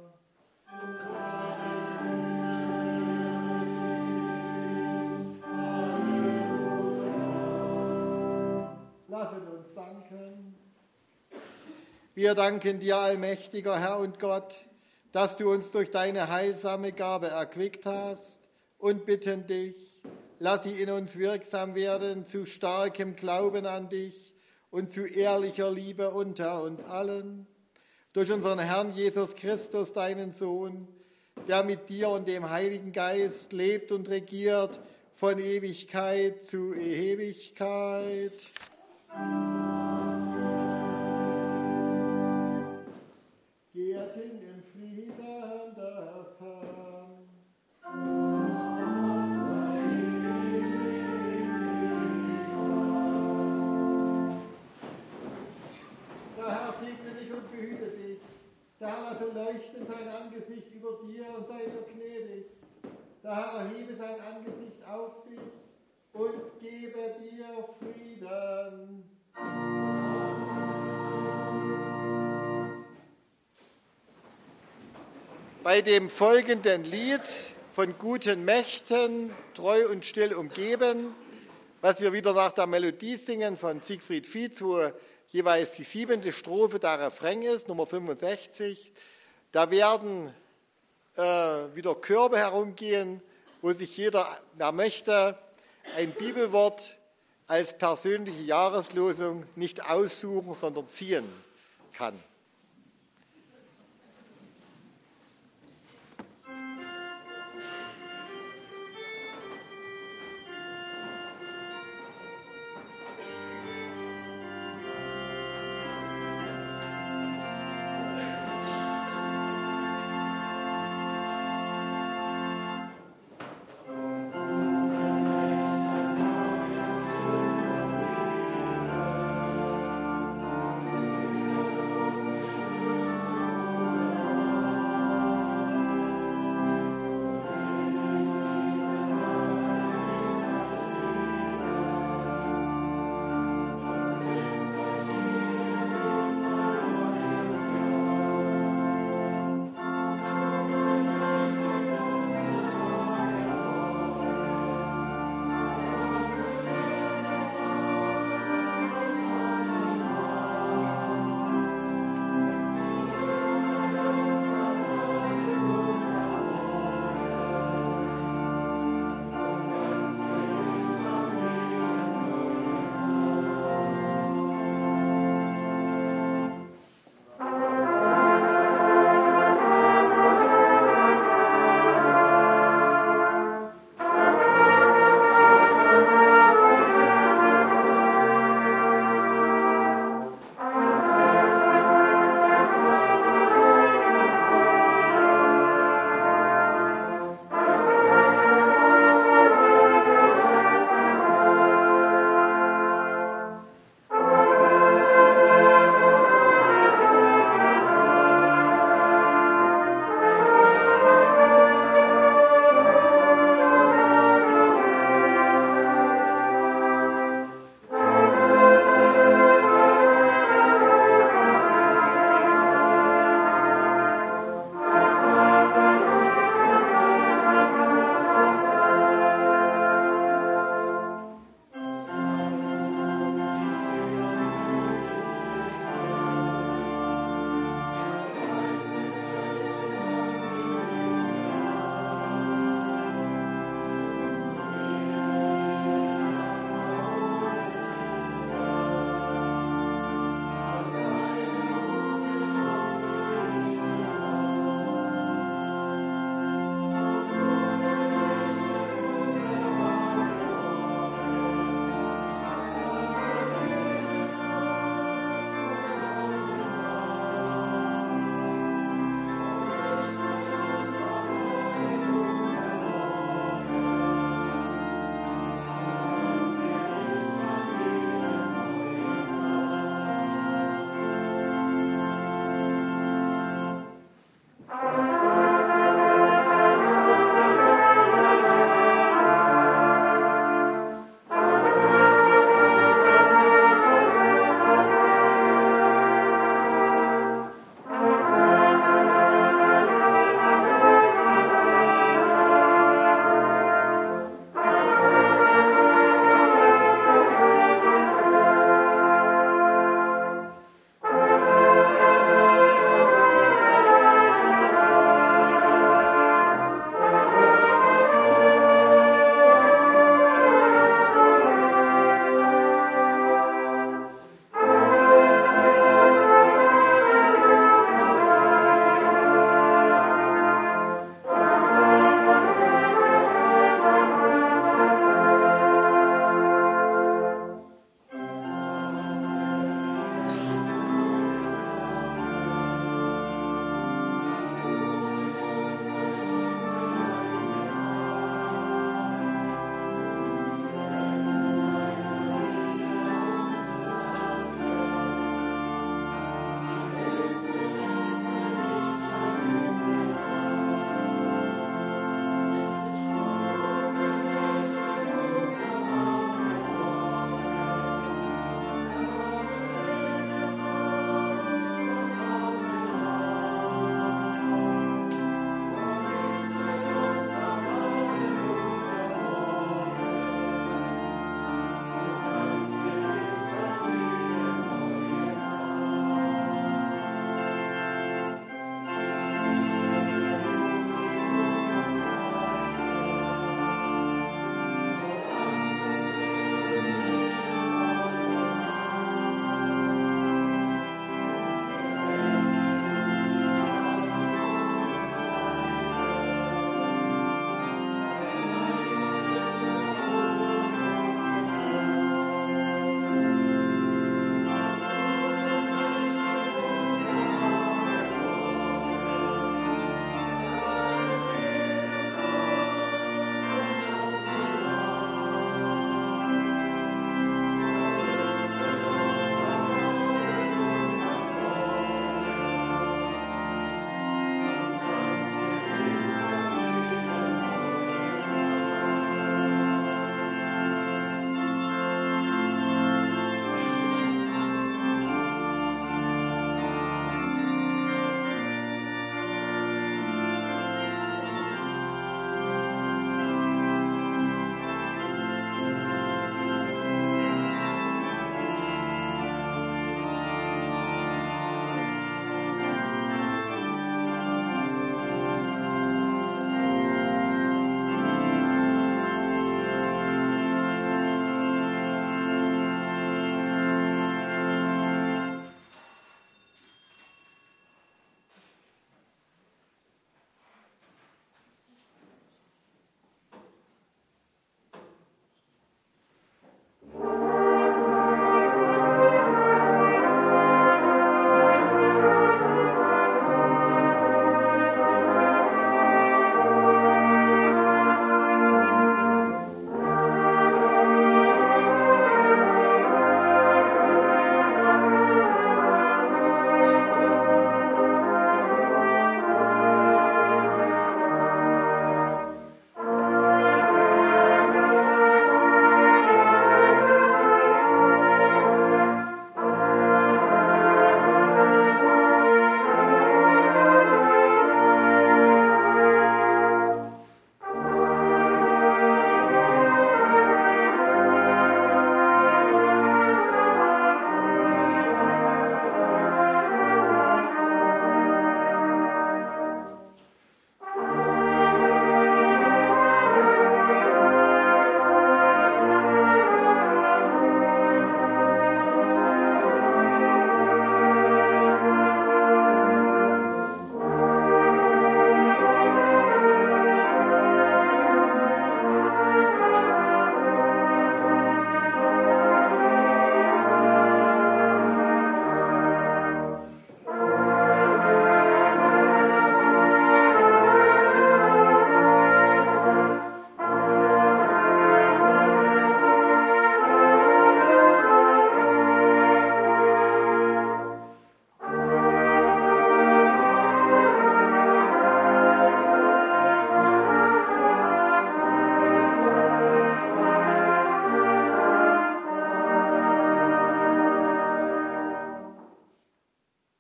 A: Lasset uns danken. Wir danken dir, allmächtiger Herr und Gott, dass du uns durch deine heilsame Gabe erquickt hast, und bitten dich, lass sie in uns wirksam werden zu starkem Glauben an dich und zu ehrlicher Liebe unter uns allen, durch unseren Herrn Jesus Christus, deinen Sohn, der mit dir und dem Heiligen Geist lebt und regiert von Ewigkeit zu Ewigkeit. Geht hin im Frieden des Herrn. Der Herr segne dich und behüte dich. Der Herr lasse leuchten sein Angesicht über dir und sei dir gnädig. Der Herr erhebe sein Angesicht auf dich und gebe dir Frieden. Bei dem folgenden Lied von guten Mächten, treu und still umgeben, was wir wieder nach der Melodie singen von Siegfried Fietz, wo jeweils die siebente Strophe der Refrain ist, Nummer fünfundsechzig. Da werden äh, wieder Körbe herumgehen, wo sich jeder, der möchte, ein Bibelwort als persönliche Jahreslosung nicht aussuchen, sondern ziehen kann.